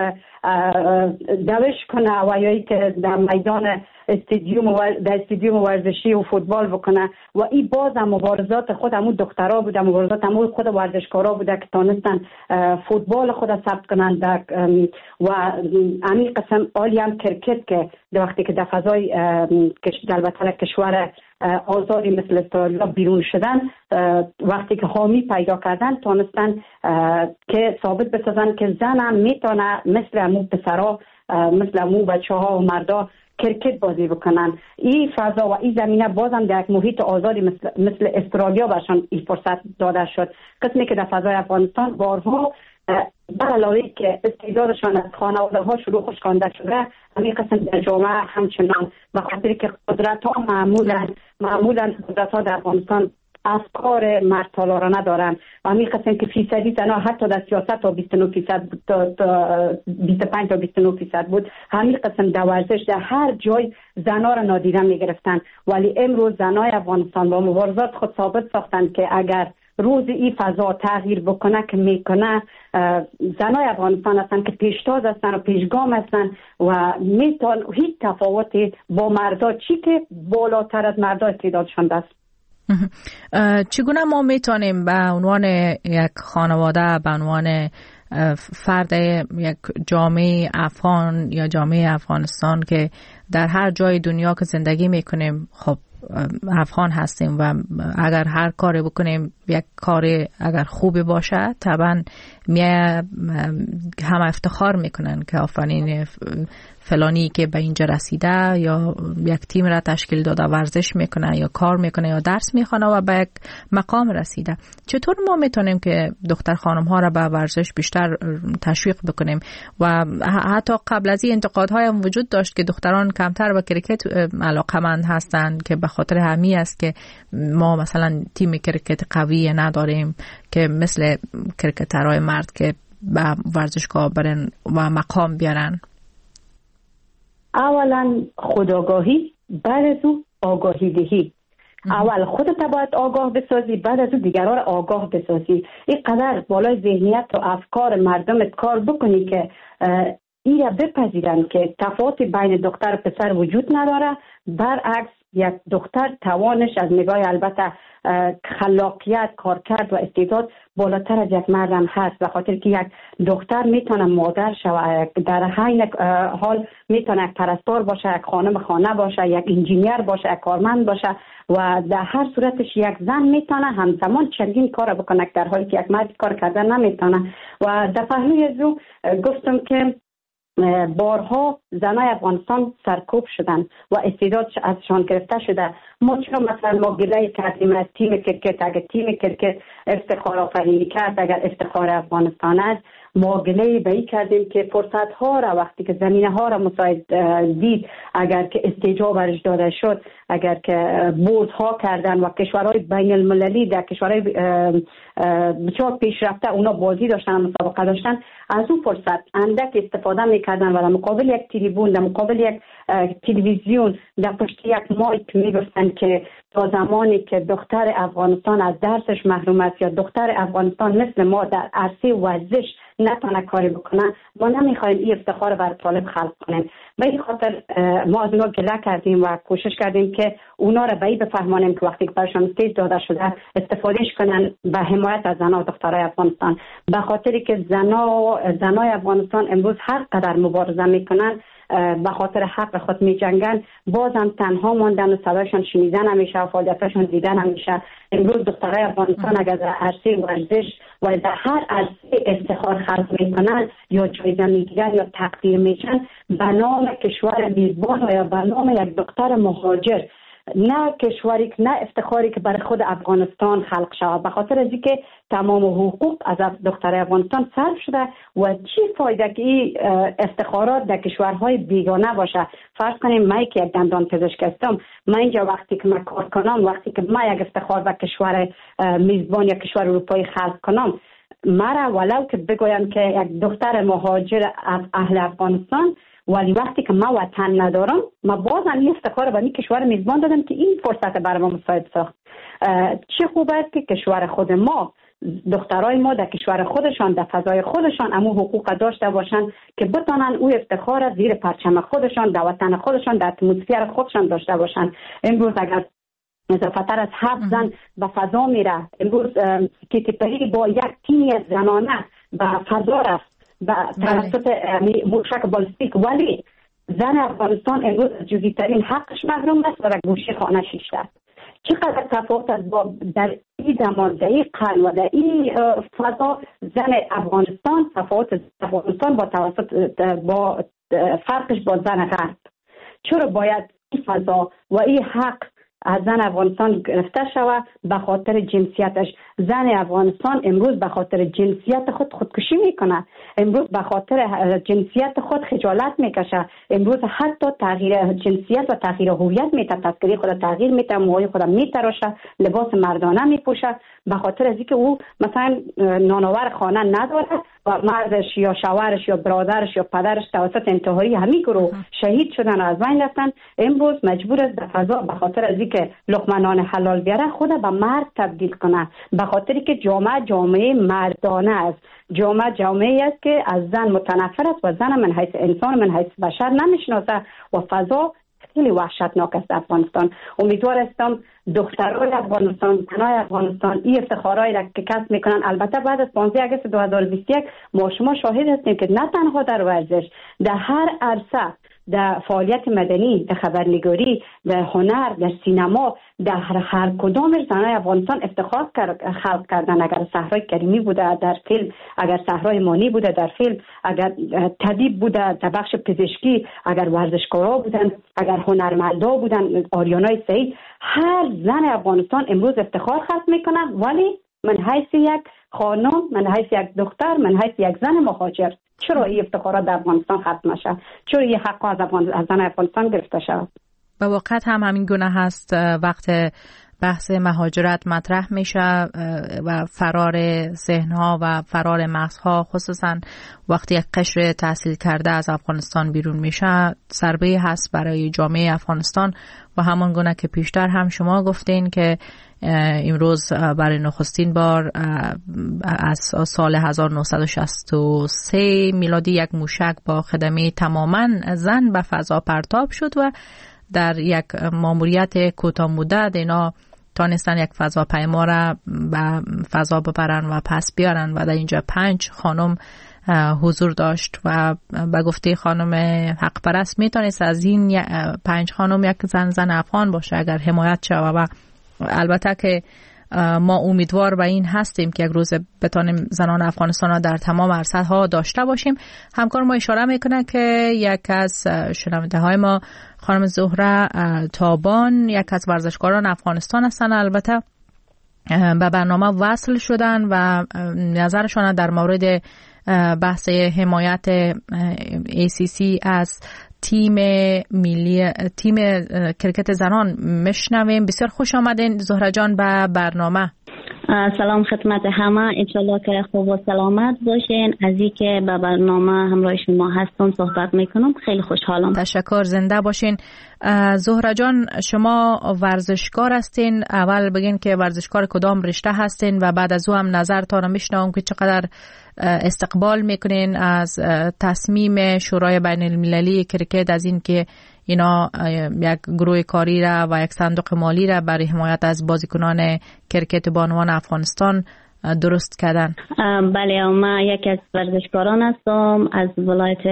C: دوش کنه و یا که در میدان استادیوم ورزشی و فوتبال بکنه. و این باز هم مبارزات خود همون دخترها بوده، مبارزات همون خود ورزشکارا بوده که تانستن فوتبال خود ثبت کنن. و همین قسم عالی هم کرکت که وقتی که در فضای البته کشور آزادی مثل استرالیا بیرون شدن، وقتی که حامی پیدا کردن تانستن که ثابت بسازن که زن هم میتونه مثل همون پسرها، مثل همون بچه ها و مردا کرکت بازی بکنن. این فضا و این زمینه بازم در یک محیط آزادی مثل استرالیا برشان این فرصت داده شد. قسمی که در فضای افغانستان بارها بر علاوه که استعدادشان از خانواده ها شروع خوشخوانده شده، همین قسم در جامعه همچنان، به خاطر که قدرت ها معمولا قدرت ها در افغانستان افکار مرد سالارانه دارن و همین قسم که فیصدی زنها حتی در سیاست تا 25 تا 29% بود، همین قسم در ورزش در هر جای زنها را نادیده میگرفتن. ولی امروز زنای افغانستان با مبارزات خود ثابت ساختن که اگر روز این فضا تغییر بکنه که میکنه، زنای افغانستان هستن که پیشتاز هستن و پیشگام هستن و میتون هیچ تفاوتی با مردا چی که بالاتر از مردا استعدادشان دست.
A: چگونه ما میتونیم به عنوان یک خانواده، به عنوان فرد یک جامعه افغان یا جامعه افغانستان که در هر جای دنیا که زندگی میکنیم، خب افغان هستیم و اگر هر کاری بکنیم، یک کاری اگر خوبی باشه، طبعا هم افتخار میکنن که آفرین فلانی که به اینجا رسیده یا یک تیم را تشکیل داده، ورزش میکنه یا کار میکنه یا درس میخونه و به یک مقام رسیده. چطور ما میتونیم که دختر خانم ها را به ورزش بیشتر تشویق بکنیم؟ و حتی قبل از این انتقادهای هم وجود داشت که دختران کمتر به کرکت علاقمند هستند، که به خاطر همین است که ما مثلا تیم کرکت قوی نداریم که مثل کرکترهای مرد که به ورزشگاه برن و مقام بیارن.
C: اولا خودآگاهی، بعد از او آگاهی دهی. اول خودت باید آگاه بسازی، بعد از اون دیگران را آگاه بسازی. اینقدر بالای ذهنیت و افکار مردمت کار بکنی که این را بپذیرن که تفاوت بین دختر و پسر وجود نداره. برعکس یک دختر توانش از نگاه البته خلاقیت، کارکرد و استعداد بالاتر از یک مردم هست، به خاطر که یک دختر میتونه مادر شود، در حین حال میتونه یک پرستار باشه، یک خانم خانه باشه، یک انجینیر باشه، یک کارمند باشه و در هر صورتش یک زن میتونه همزمان چندین کار بکنه در حالی که یک مرد کار کردن نمیتونه. و در پهلوی از او گفتم که بارها زنای افغانستان سرکوب شدن و استعداد ازشان گرفته شده. ما چرا مثلا ما گله کردیم از تیم کرکت؟ اگر تیم کرکت افتخار آفرینی کرد، اگر افتخار افغانستان است، ما گله به این کردیم که فرصت ها را وقتی که زمینه ها را مساعد دید، اگر که استجابه برش داده شد، اگر که بورد ها کردن و کشورهای بین المللی در کشورهای بسیار پیشرفته اونا بازی داشتن، مسابقه داشتن، از اون فرصت اندک استفاده میکردن و در مقابل یک تلویزیون، در مقابل یک تلویزیون، در پشت یک مایک میگفتن که تا زمانی که دختر افغانستان از درسش محروم است یا دختر افغانستان مثل ما در عرصه ورزش نتونه کاری بکنه، ما نمیخوایم این افتخار بر طالب خلق کنیم. به این خاطر ما از اونا گله کردیم و کوشش کردیم که اونا را به این بفهمانیم که وقتی که برشان استیج داده شده استفادهش کنن به حمایت از زنان و دخترای افغانستان. به خاطری که زنای افغانستان امروز هر قدر مبارزه میکنن، به خاطر حق خود می جنگن، بازم تنها ماندن و صدایشان شنیده نمیشه و فعالیتشان دیده نمیشه. امروز دخترای افغانستان اگر در عرصه ورزش و در هر عرصه افتخار خلق میکنن یا جایزه میگیرن یا تقدیر میشن به نام کشور میزبان و یا به نام یک دختر مهاجر، نه کشوری که نه افتخاری که برای خود افغانستان خلق شود. به خاطر از اینکه تمام حقوق از دختر افغانستان صرف شده و چی فایده که این افتخارات در کشورهای بیگانه باشه. فرض کنیم من که یک دندان پزشک هستم، من اینجا وقتی که من کار کنم، وقتی که من یک افتخار به کشور میزبان یا کشور اروپایی خلق کنم، مرا ولو که بگویم که یک دختر مهاجر از اهل افغانستان، ولی وقتی که ما وطن ندارم، ما بازم این افتخار به این کشور میزبان دادم که این فرصت برای ما مساعد ساخت. چه خوب است که کشور خود ما، دخترای ما در کشور خودشان، در فضای خودشان امو حقوق داشته باشن که بتانن او افتخار زیر پرچم خودشان، در وطن خودشان، در اتمسفر خودشان داشته باشن. امروز اگر اضافتر از 7 زن به فضا میره، امروز کیتی پری با یک تیمی از زنانه به فضا رفت و توسط موشک بالستیک، ولی زن افغانستان امروز از جزئی‌ترین حقش محروم است و در گوشه خانه شیشته است. چقدر تفاوت است در این زمان، در این قرن و در این فضا زن افغانستان، تفاوت افغانستان با فرقش با زن غرب. چرا باید این فضا و این حق از زن افغانستان گرفته شود به خاطر جنسیتش؟ زن افغانستان امروز به خاطر جنسیت خود خودکشی میکنه، امروز به خاطر جنسیت خود خجالت میکشه، امروز حتی تغییر جنسیت و تغییر هویت میته، تذکری خود تغییر میته، موهای خود میتراشه، لباس مردانه میپوشه، به خاطر از اینکه او مثلا نانآور خانه نداره و مردش یا شوهرش یا برادرش یا پدرش توسط انتحاری همین گروه شهید شدن و از بین رفتن. امروز مجبور است در فضا به خاطر از اینکه لقمه نان حلال بیاره خود به مرد تبدیل کنه، به خاطری که جامعه مردانه است. جامعه است که از زن متنفر است و زن من حیث انسان، من حیث بشر نمیشناسه و فضا خیلی وحشتناک است افغانستان. امیدوار هستم دخترای افغانستان، زنای افغانستان این افتخارایی را که کسب میکنن، البته بعد از 15 آگوست 2021 ما شما شاهد هستیم که نه تنها در ورزش، در هر عرصه، در فعالیت مدنی، در خبرنگاری، در هنر، در سینما، در هر کدام زنای افغانستان افتخار خلق کردن. اگر صحرای کریمی بوده در فیلم، اگر صحرای مانی بوده در فیلم، اگر طبیب بوده در بخش پزشکی، اگر ورزشکارا بودن، اگر هنرمندا بودن، آریانای سعید، هر زن افغانستان امروز افتخار خلق میکنه. ولی من حیث یک خانم، من حیث یک دختر، من حیث یک زن مهاجر، چرا این افتخارات در افغانستان ختم نشه؟ چرا این حق از زن افغانستان گرفته شود؟
A: به واقع هم همین گونه هست. وقت بحث مهاجرت مطرح میشه و فرار ذهنها و فرار مغزها، خصوصا وقتی یک قشر تحصیل کرده از افغانستان بیرون میشه، ضربه هست برای جامعه افغانستان. و همان گونه که پیشتر هم شما گفتین که امروز برای نخستین بار از سال 1963 میلادی یک موشک با خدمه تماما زن به فضا پرتاب شد و در یک ماموریت کوتاه مدت اینا تانستن یک فضاپیما را به فضا ببرن و پس بیارن و در اینجا 5 خانم حضور داشت و به گفته خانم حق پرست میتونست از این 5 خانم یک زن افغان باشه اگر حمایت شود. و البته که ما امیدوار به این هستیم که یک روز بتانیم زنان افغانستان را در تمام عرصه‌ها داشته باشیم. همکار ما اشاره میکنه که یک از شنونده های ما خانم زهره تابان یک از ورزشکاران افغانستان هستند. البته به برنامه وصل شدن و نظرشان در مورد بحث حمایت ACC از تیم کرکت زنان میشنویم. بسیار خوش آمدین زهره جان به برنامه.
E: سلام خدمت همه، انشالله که خوب و سلامت باشین. از این که به برنامه همراه شما هستم صحبت میکنم خیلی خوشحالم.
A: تشکر، زنده باشین. زهره جان، شما ورزشکار هستین. اول بگین که ورزشکار کدام رشته هستین و بعد از او هم نظرتان میشنوم که چقدر استقبال میکنین از تصمیم شورای بین المللی کرکت از این که اینا یک گروه کاری را و یک صندوق مالی را برای حمایت از بازیکنان کرکت بانوان افغانستان درست کردن.
E: بله، من یکی از ورزشکاران هستم از ولایت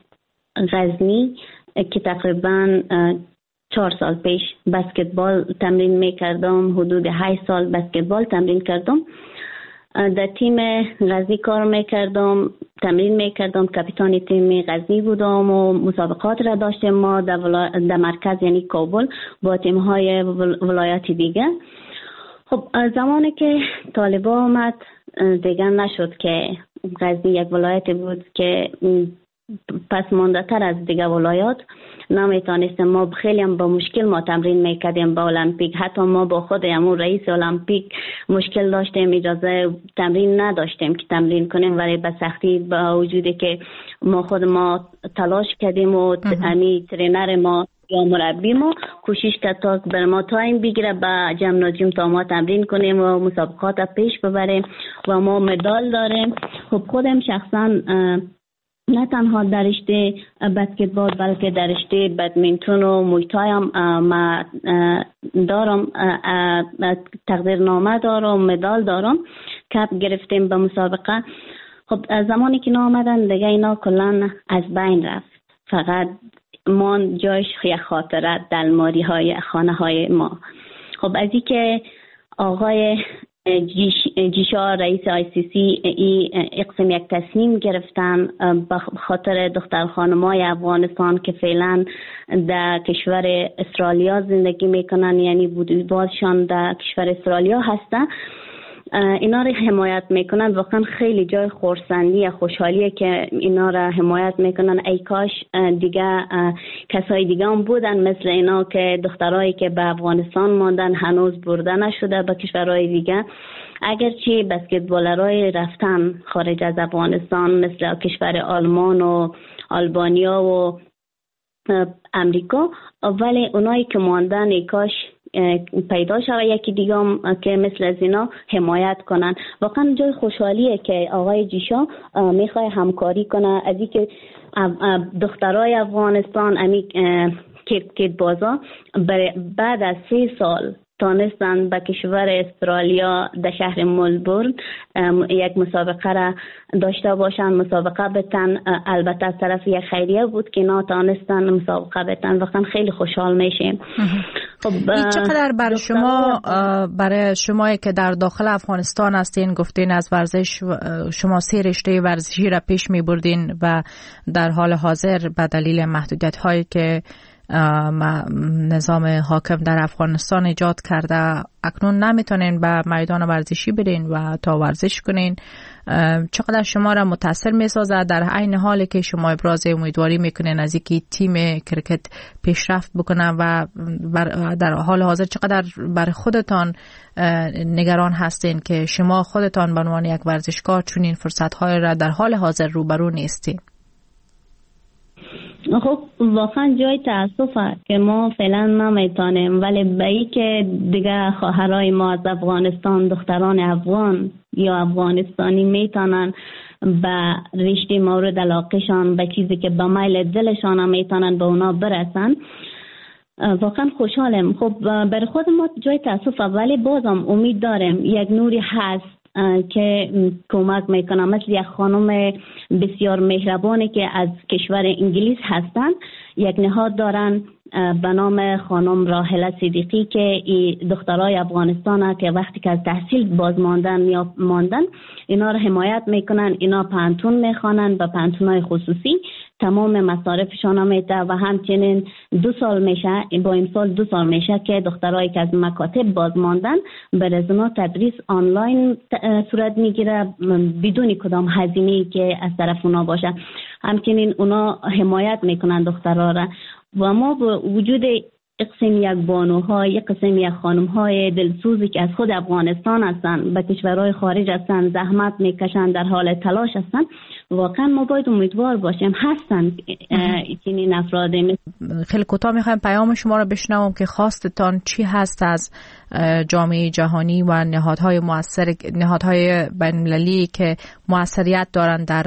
E: غزنی که تقریبا 4 سال پیش بسکتبال تمرین میکردم. حدود 8 سال بسکتبال تمرین کردم. در تیم غزنی کار میکردم، تمرین میکردم، کاپیتان تیم غزنی بودم و مسابقات را داشتیم ما در مرکز یعنی کابل با تیم های ولایت دیگه. خب زمانی که طالبان آمد دیگه نشد که غزنی یک ولایت بود که پس مانده تر از دیگه ولایات نمیتونستیم. ما خیلی هم با مشکل ما تمرین میکردیم با المپیک. حتی ما با خود همون رئیس المپیک مشکل داشتیم، اجازه تمرین نداشتیم که تمرین کنیم، ولی به سختی با وجودی که ما تلاش کردیم و امی ترینر ما یا مربی ما کوشش کرد تا بر ما تایم بگیره به جمنازیوم تا ما تمرین کنیم و مسابقات پیش ببریم و ما مدال داریم. خب خودم شخصا نه تنها در رشته بسکتبال بلکه در رشته بدمینتون و مویتای هم ما دارم، تقدیرنامه دارم، مدال دارم، کپ گرفتیم به مسابقه. خب زمانی که آمدن دیگه اینا کلن از بین رفت، فقط مان جایش یک خاطره در الماری های خانه های ما. خب از این که آقای جیشا رئیس ICC اقسم یک تصمیم گرفتن به خاطر دختر خانمای افغانستان که فعلا در کشور استرالیا زندگی میکنن، یعنی بازشان در کشور استرالیا هستن، اینا را حمایت میکنن. واقعا خیلی جای خرسندی و خوشحالیه که اینا را حمایت میکنن. ای کاش دیگه کسای دیگه هم بودن مثل اینا که دخترایی که به افغانستان ماندن هنوز برده نشده به کشورهای دیگه. اگرچه بسکتبالرای رفتن خارج از افغانستان مثل کشور آلمان و آلبانیا و امریکا، ولی اونایی که ماندن ای کاش پیدا شود یکی دیگه که مثل از اینا حمایت کنن. واقعا جای خوشحالیه که آقای جیشا میخواه همکاری کنه از این که دخترای افغانستان کرکت بازا بعد از 3 سال تانستن به کشور استرالیا در شهر ملبورن یک مسابقه را داشته باشن، مسابقه بتن. البته از طرف یک خیریه بود که اینا تانستن مسابقه بتن. واقعا خیلی خوشحال میشیم.
A: خب چقدر برای شما که در داخل افغانستان هستین، گفتین از ورزش شما 3 رشته ورزشی را پیش می بردین و در حال حاضر به دلیل محدودیت هایی که نظام حاکم در افغانستان ایجاد کرده، اکنون نمیتونین به میدان ورزشی برین و تا ورزش کنین. چقدر شما را متاثر میسازه در عین حالی که شما ابراز امیدواری میکنین از اینکه تیم کرکت پیشرفت بکنه و در حال حاضر چقدر برای خودتان نگران هستین که شما خودتان به عنوان یک ورزشکار چنین فرصت‌های را در حال حاضر روبرو نیستین؟
E: خب واقعا جای تأسفه که ما فعلا نمیتونیم، ولی به این که دیگه خواهرای ما از افغانستان، دختران افغان یا افغانستانی میتونن به رشته مورد علاقهشان، به چیزی که به میل دلشان میتونن به اونا برسن، واقعا خوشحالم. خب برای خود ما جای تأسفه، ولی بازم امید داریم یک نوری هست که کمک میکنه. مثل یک خانم بسیار مهربانی که از کشور انگلیس هستند، یک نهاد دارن به نام خانم راحله صدیقی که دخترای افغانستان که وقتی که از تحصیل باز ماندن یا ماندن اینا رو حمایت میکنن. اینا پانتون میخوانن و پانتونای خصوصی، تمام مصارفشان میده و همچنین 2 سال میشه، با این سال 2 سال میشه که دخترایی که از مکاتب باز ماندن برای اونا تدریس آنلاین صورت میگیره بدون کدام هزینه‌ای که از طرف اونا باشه. همچنین اونا حمایت میکنن دخترها را و ما با وجود قسم یک بانوها، یک قسم یک خانمهای دلسوزی که از خود افغانستان هستن، به کشورهای خارج هستن، زحمت میکشن، در حال تلاش هستن، واقعا ما باید امیدوار باشیم هستن این افراد.
A: خیلی کوتاه میخوایم پیام شما رو بشنوم که خواستتان چی هست از جامعه جهانی و نهادهای مؤثر، نهادهای بین‌المللی که موثریت دارند در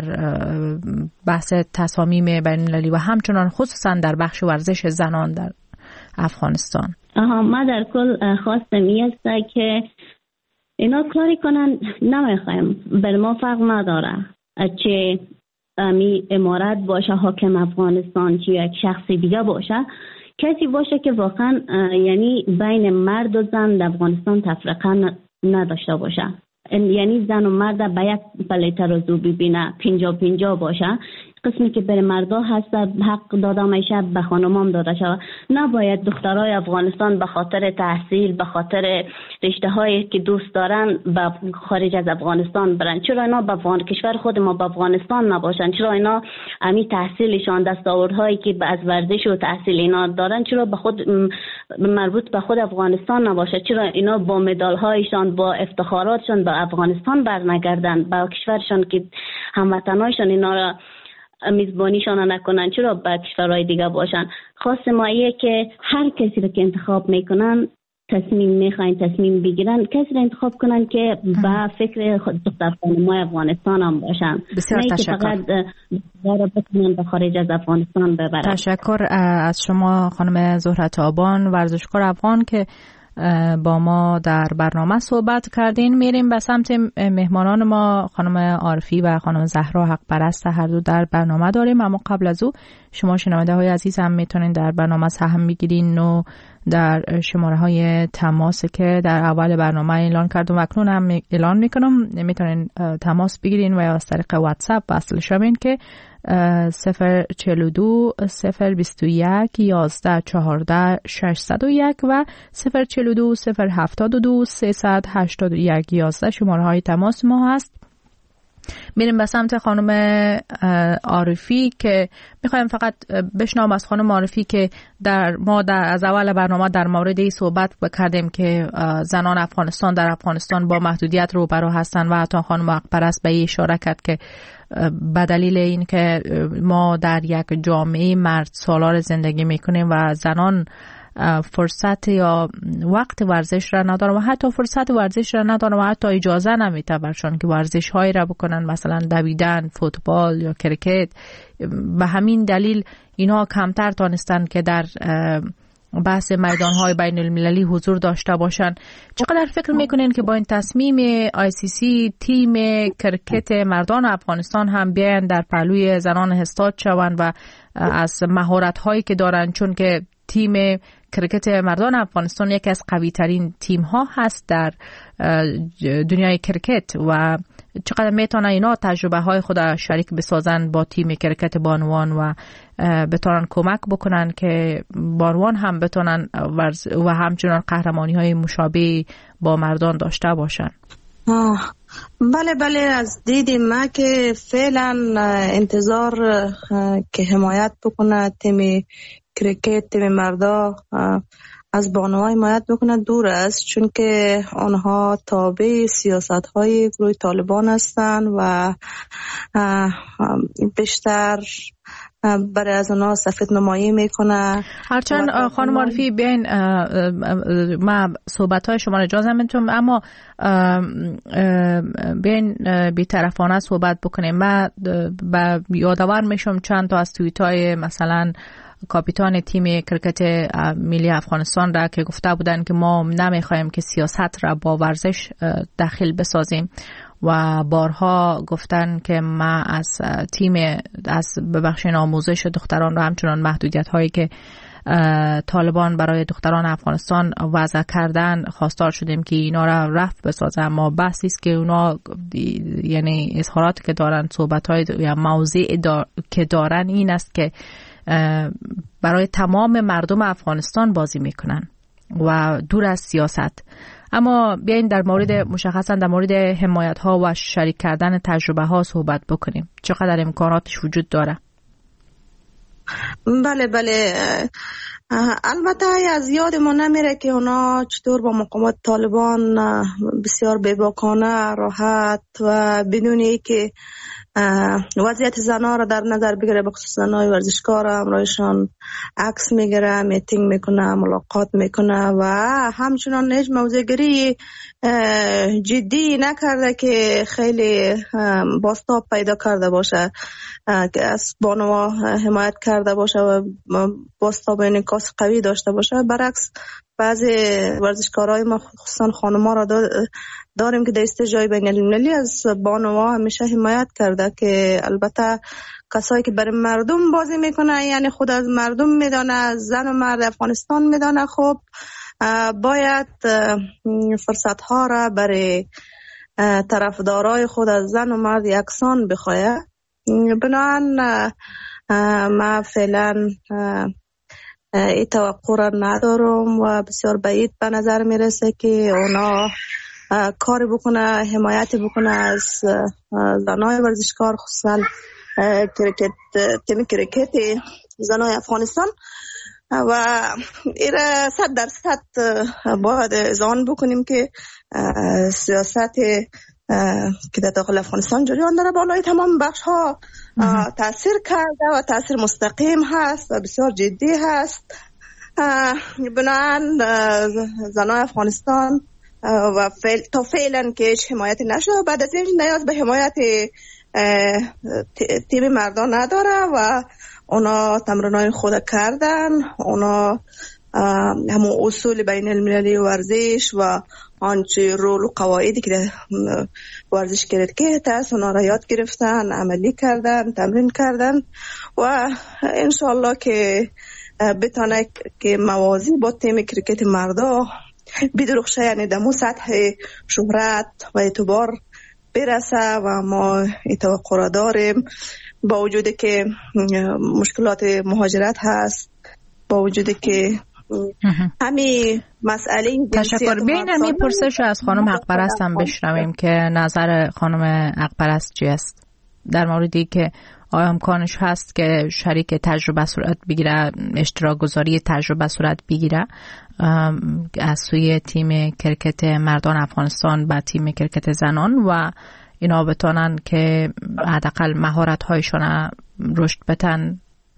A: بحث تصامیم بین‌المللی و همچنان خصوصا در بخش ورزش زنان در افغانستان.
E: ما در کل خواستم این است که اینا کاری کنن، نمیخوایم، بر ما فرق نداره چه می امارت باشه، حاکم افغانستان، چه یک شخص دیگه باشه، کسی باشه که واقعا یعنی بین مرد و زن در افغانستان تفرقه نداشته باشه، یعنی زن و مرد به یک پله ترازو ببینه، 50-50 باشه. قسمی که برای مردا هست حق داده میشه به خانمام داده شود. نباید دخترای افغانستان به خاطر تحصیل، به خاطر رشته هایی که دوست دارن به خارج از افغانستان برن. چرا اینا به کشور خود ما به افغانستان نباشن؟ چرا اینا امی تحصیلشان، دستاوردهایی که از ورزش و تحصیل اینا دارن چرا به خود مربوط به خود افغانستان نباشه؟ چرا اینا با مدال هایشان، با افتخاراتشان به افغانستان برنگردن، با کشورشان که هموطنایشان اینا را میزبانیشان نکنن؟ چرا به کشورهای دیگه باشن؟ خاص ما ایه که هر کسی رو که انتخاب میکنن، تصمیم میخواین تصمیم بگیرن، کسی رو انتخاب کنن که به فکر دختر خانمای افغانستان هم باشن،
A: بسیار تشکر.
E: فقط بتونن به خارج از افغانستان ببرن.
A: تشکر از شما خانم زهره تابان، ورزشکار افغان که با ما در برنامه صحبت کردین. میریم به سمت مهمانان ما، خانم عارفی و خانم زهرا حق پرست، هر دو در برنامه داریم. اما قبل از او شما شنونده های عزیز هم میتونین در برنامه سهم بگیرین و در شماره های تماس که در اول برنامه اعلان کردم و اکنون هم اعلان میکنم میتونین تماس بگیرین و یا از طریق واتساپ وصل شوین که 042 021 11 14 601 و 042 072 381 11 شماره های تماس ما هست. میریم به سمت خانم عارفی که میخوایم فقط بشنوم از خانم عارفی که ما از اول برنامه در مورد این صحبت کردیم که زنان افغانستان در افغانستان با محدودیت روبرو هستن و حتی خانم حق پرست به این اشاره کرد که به دلیل این که ما در یک جامعه مرد سالار زندگی میکنیم و زنان فرصت یا وقت ورزش را ندارم و حتی فرصت ورزش را ندارم و حتی اجازه نمیده برشان که ورزش هایی را بکنن، مثلا دویدن، فوتبال یا کرکت. به همین دلیل اینها کمتر تانستن که در بحث میدان های بین المللی حضور داشته باشن. چقدر فکر میکنین که با این تصمیم ICC تیم کرکت مردان افغانستان هم بیاین در پهلوی زنان استاد شوند و از مهارت هایی که دارن، چون که تیم کرکت مردان افغانستان یکی از قوی ترین تیم ها هست در دنیای کرکت و چقدر میتونن اینا تجربه های خود شریک بسازن با تیم کرکت بانوان و بتونن کمک بکنن که بانوان هم بتونن و همچنان قهرمانی های مشابه با مردان داشته باشن.
D: بله از دید ما که فعلا انتظار که حمایت بکنه تیم کرکت تیم مردا از بانوها حمایت بکنه دور است، چون که آنها تابع سیاست های گروه طالبان هستند و بیشتر برای از اونها سفید نمایی میکنه.
A: هرچند خانم عارفی بیاین ما صحبت های شما اجازه میتونم، اما بیاین بی‌طرفانه صحبت بکنیم. من یادآور میشم چند تا از توییت های مثلا کاپیتان تیم کرکت ملی افغانستان را که گفته بودن که ما نمیخوایم که سیاست را با ورزش داخل بسازیم و بارها گفتن که ما از تیم از ببخشید آموزش دختران را همچنان محدودیت هایی که طالبان برای دختران افغانستان وضع کردن خواستار شدیم که اینا را رفع بسازن. ما بحثی است که اونا یعنی اظهارات که دارن، صحبت های یا موضوع که دارن این است که برای تمام مردم افغانستان بازی میکنن و دور از سیاست. اما بیاین در مورد مشخصا در مورد حمایت ها و شریک کردن تجربه ها صحبت بکنیم. چقدر امکاناتش وجود داره؟
D: بله البته از یاد ما نمیره که اونا چطور با مقاومت طالبان بسیار بی‌باکانه راحت و بدون که وضعیت زنها را در نظر بگیره، به خصوص زنهای ورزشکار همراهشان عکس میگیره، میتینگ میکنه، ملاقات میکنه و همچنان هیچ موضوعگیری جدی نکرده که خیلی بازتاب پیدا کرده باشه که از بانوها حمایت کرده باشه و بازتاب انعکاس قوی داشته باشه. برعکس بعضی ورزشکارای ما خصوصا خانم‌ها را داریم که در استجای بین المللی از بانوها همیشه حمایت کرده که البته کسایی که برای مردم بازی میکنه یعنی خود از مردم میدانه، زن و مرد افغانستان میدانه، خب باید فرصت ها را برای طرفدارای خود از زن و مرد یکسان بخواه. بنابراین ما فعلا این توقع را ندارم و بسیار بعید به نظر میرسه که اونا کاری بکنه، حمایت بکنه از زنای ورزشکار، خصوصا تیم کرکت زنای افغانستان و ایره 100% باید اذعان بکنیم که سیاست که در داخل افغانستان جریان داره بالای تمام بخش ها تاثیر کرده و تاثیر مستقیم هست و بسیار جدی هست. بنابراین زنای افغانستان و تا فعلا که هیچ حمایتی نشده، بعد از این نیاز به حمایت تیم مردان نداره و اونا تمرینای خود کردن، اونا همون اصول بین المللی ورزش و آنچه رول و قواعدی که ورزش کرکت هست اونا را یاد گرفتن، عملی کردن، تمرین کردن و انشالله که بتانه که موازی با تیم کرکت مردا بدرخشه، یعنی دمو سطح شهرت و اعتبار برسه و ما توقع را داریم. با وجودی که مشکلات مهاجرت هست، با وجودی که همین مسئله
A: تشکر. بین همین پرسش از خانم حقپرست هم بشنویم که نظر خانم حقپرست چی است در موردی که آیا امکانش هست که شریک تجربه صورت بگیره، اشتراک گذاری تجربه صورت بگیره از سوی تیم کرکت مردان افغانستان با تیم کرکت زنان و اینا بتونن که حداقل مهارت هایشون رشد بدن؟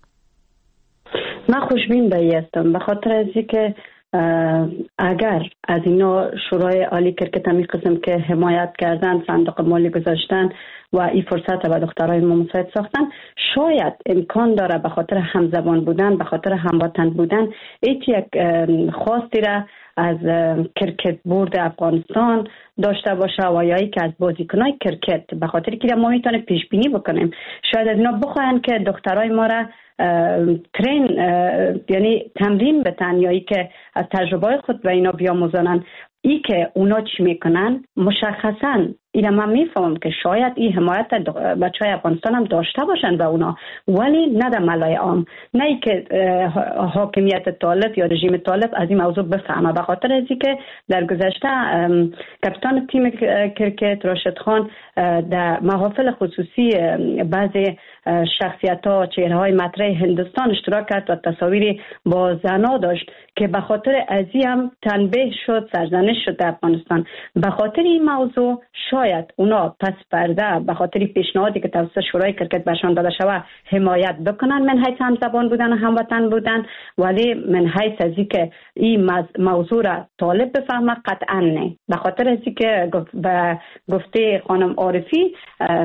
C: من خوشبین به این هستم، به خاطر از اینکه اگر از اینا شورای عالی کرکت همی قسم که حمایت کردن، صندوق مالی گذاشتن و این فرصت به دخترای ما مساعد ساختن، شاید امکان داره به خاطر همزبان بودن، به خاطر هموطن بودن یک خواستی را از کرکت بورد افغانستان داشته باشه و یا که از بازیکنای کرکت، به خاطر که ما میتونه پیش بینی بکنیم شاید از اینا بخواین که دخترای ما را ترین یعنی تمرین بتن یا ای که از تجربه خود به اینا بیاموزنن. ای که اونا چی میکنن مشخصا اینا من میفهمم که شاید این حمایت بچهای افغانستان هم داشته باشن به اونا، ولی نه در ملای عام، نه ای که حاکمیت طالب یا رژیم طالب از این موضوع بفهمه. به خاطر از این که در گذشته کاپیتان تیم کرکت راشد خان در محافل خصوصی بعضی شخصیت ها چهره های مطرح هندوستان اشتراک کرد و تصاویری با زنا داشت که به خاطر از این هم تنبیه شد، سرزنش شد در افغانستان. به خاطر این موضوع شاید اونا پس پرده به خاطر پیشنهادی که توسط شورای کرکت بهشان داده شود حمایت بکنن من حیث هم زبان بودن و هموطن بودن، ولی من حیث از این که این موضوع را طالب بفهمه قطعا نه. به خاطر از این که گفته خانم عارفی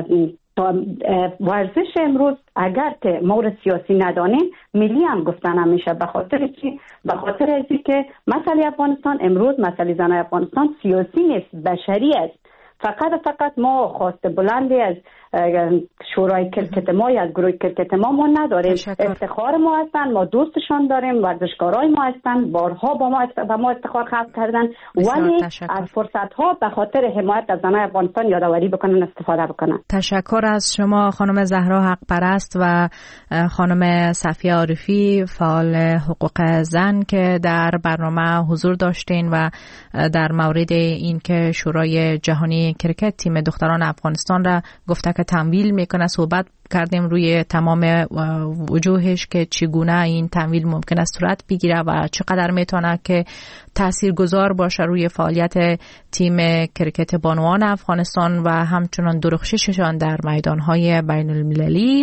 C: ورزش امروز اگر که مورد سیاسی ندانیم ملی هم گفتن همیشه، به خاطر از این که مسئله افغانستان امروز مسئله زنای افغانستان سیاسی نیست، بشری است. فقط ما خواست بلندی از شورای کرکت ما یا از گروه کرکت ما نداریم. افتخار ما هستن، ما دوستشان داریم، ورزشکارای ما هستن، بارها با ما افتخار خلق کردن، ولی از فرصت ها به خاطر حمایت از زنای افغانستان یادآوری بکنن، استفاده بکنن.
A: تشکر از شما خانم زهرا حق پرست و خانم صفیه عارفی فعال حقوق زن که در برنامه حضور داشتین و در مورد این که شورای جهانی کرکت تیم دختران افغانستان را گفته که تمویل میکنه صحبت کردیم روی تمام وجوهش که چگونه این تمویل ممکن است صورت بگیره و چقدر میتونه که تاثیرگذار باشه روی فعالیت تیم کرکت بانوان افغانستان و همچنان درخشششان در میدانهای بین المللی.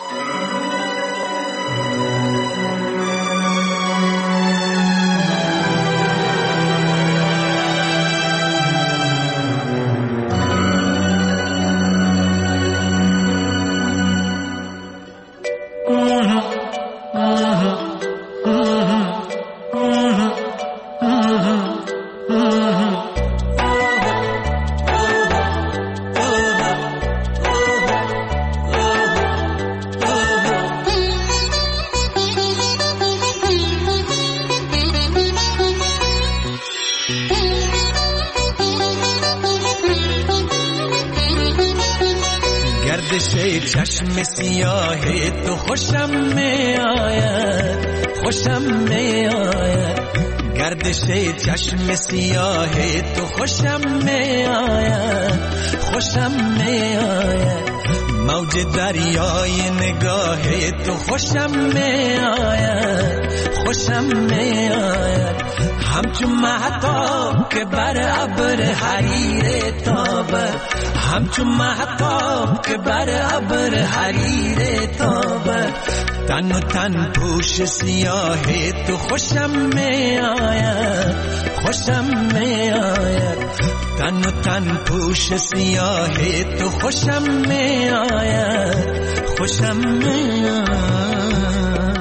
F: چشم سیاه تو خوشم می آید، خوشم می آید، گردش چشم سیاه تو خوشم می آید، خوشم می آید، موج دریای نگاه تو خوشم می آید، خوشم می آید، همچون مهتاب که بر ابر حریر تابد، همچون مهتاب که بر ابر حریر تابد، تن و تن پوش سیاه تو خوشم می آید، خوشم می آید، تن و تن پوش سیاه تو خوشم می آید، خوشم می آید.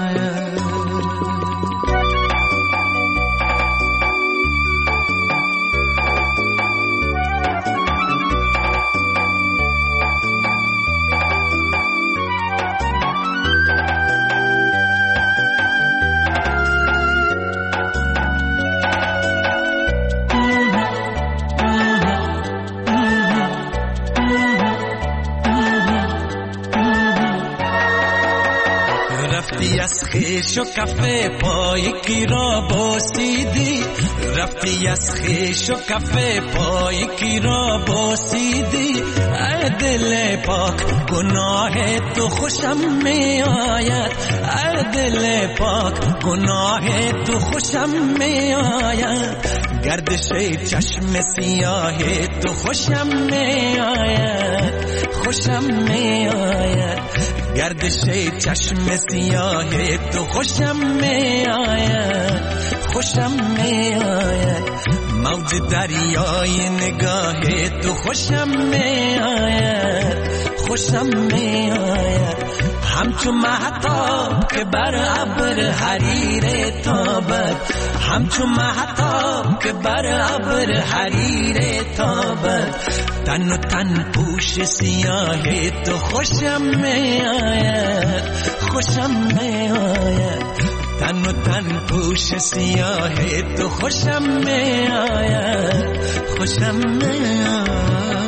F: خیش و کفه پای کی را بوسیدی، رفتی از خیش و کفه پای کی را بوسیدی، ای دل پاک گناه تو خوشم می آید، ای دل پاک گناه تو خوشم می آید، گردش چشم سیاه تو خوشم می آید، خوشم می آید، گردش چشم سیاه تو خوشم می آید، خوشم می آید، موج دریای نگاه تو خوشم می آید، خوشم می آید، همچون مهتاب که بر ابر حریر تابد، همچون مهتاب که بر ابر حریر تابد. تن و تن پوش سیاه تو خوشم می آید، خوشم می آید. تن و تن پوش سیاه تو خوشم می آید، خوشم می آید.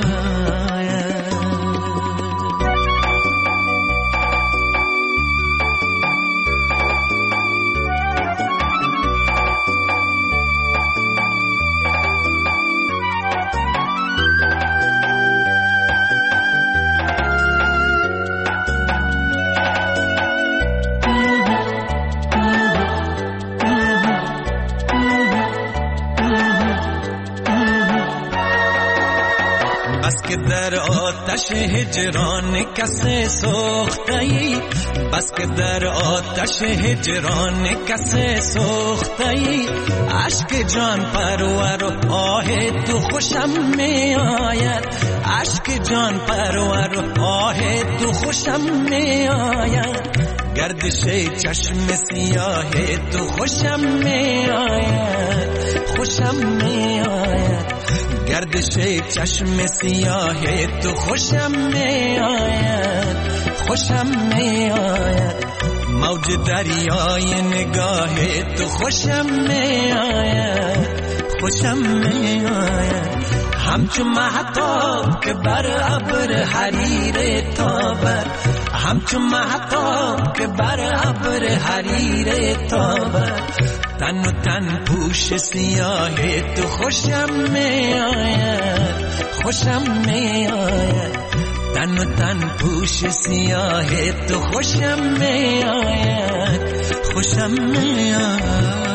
F: بس که در آتش هجران کسی سوخته‌ای، بس که در آتش هجران کسی سوخته‌ای. عشق جان پرور و آه تو خوشم می آید، عشق جان پرور و آه تو خوشم می آید. گردش چشم سیاه تو خوشم می آید، خوشم می آید. گردش چشم سیاه تو خوشم می آید، خوشم می آید. موج دریای نگاه تو خوشم می آید، خوشم می آید. همچون مهتاب که بر ابر حریر تابد، همچون مهتاب که بر ابر حریر تابد. تن و تن پوش سیاه تو خوشم می آید، خوشم می آید. تن و تن پوش سیاه تو خوشم می آید، خوشم می آید.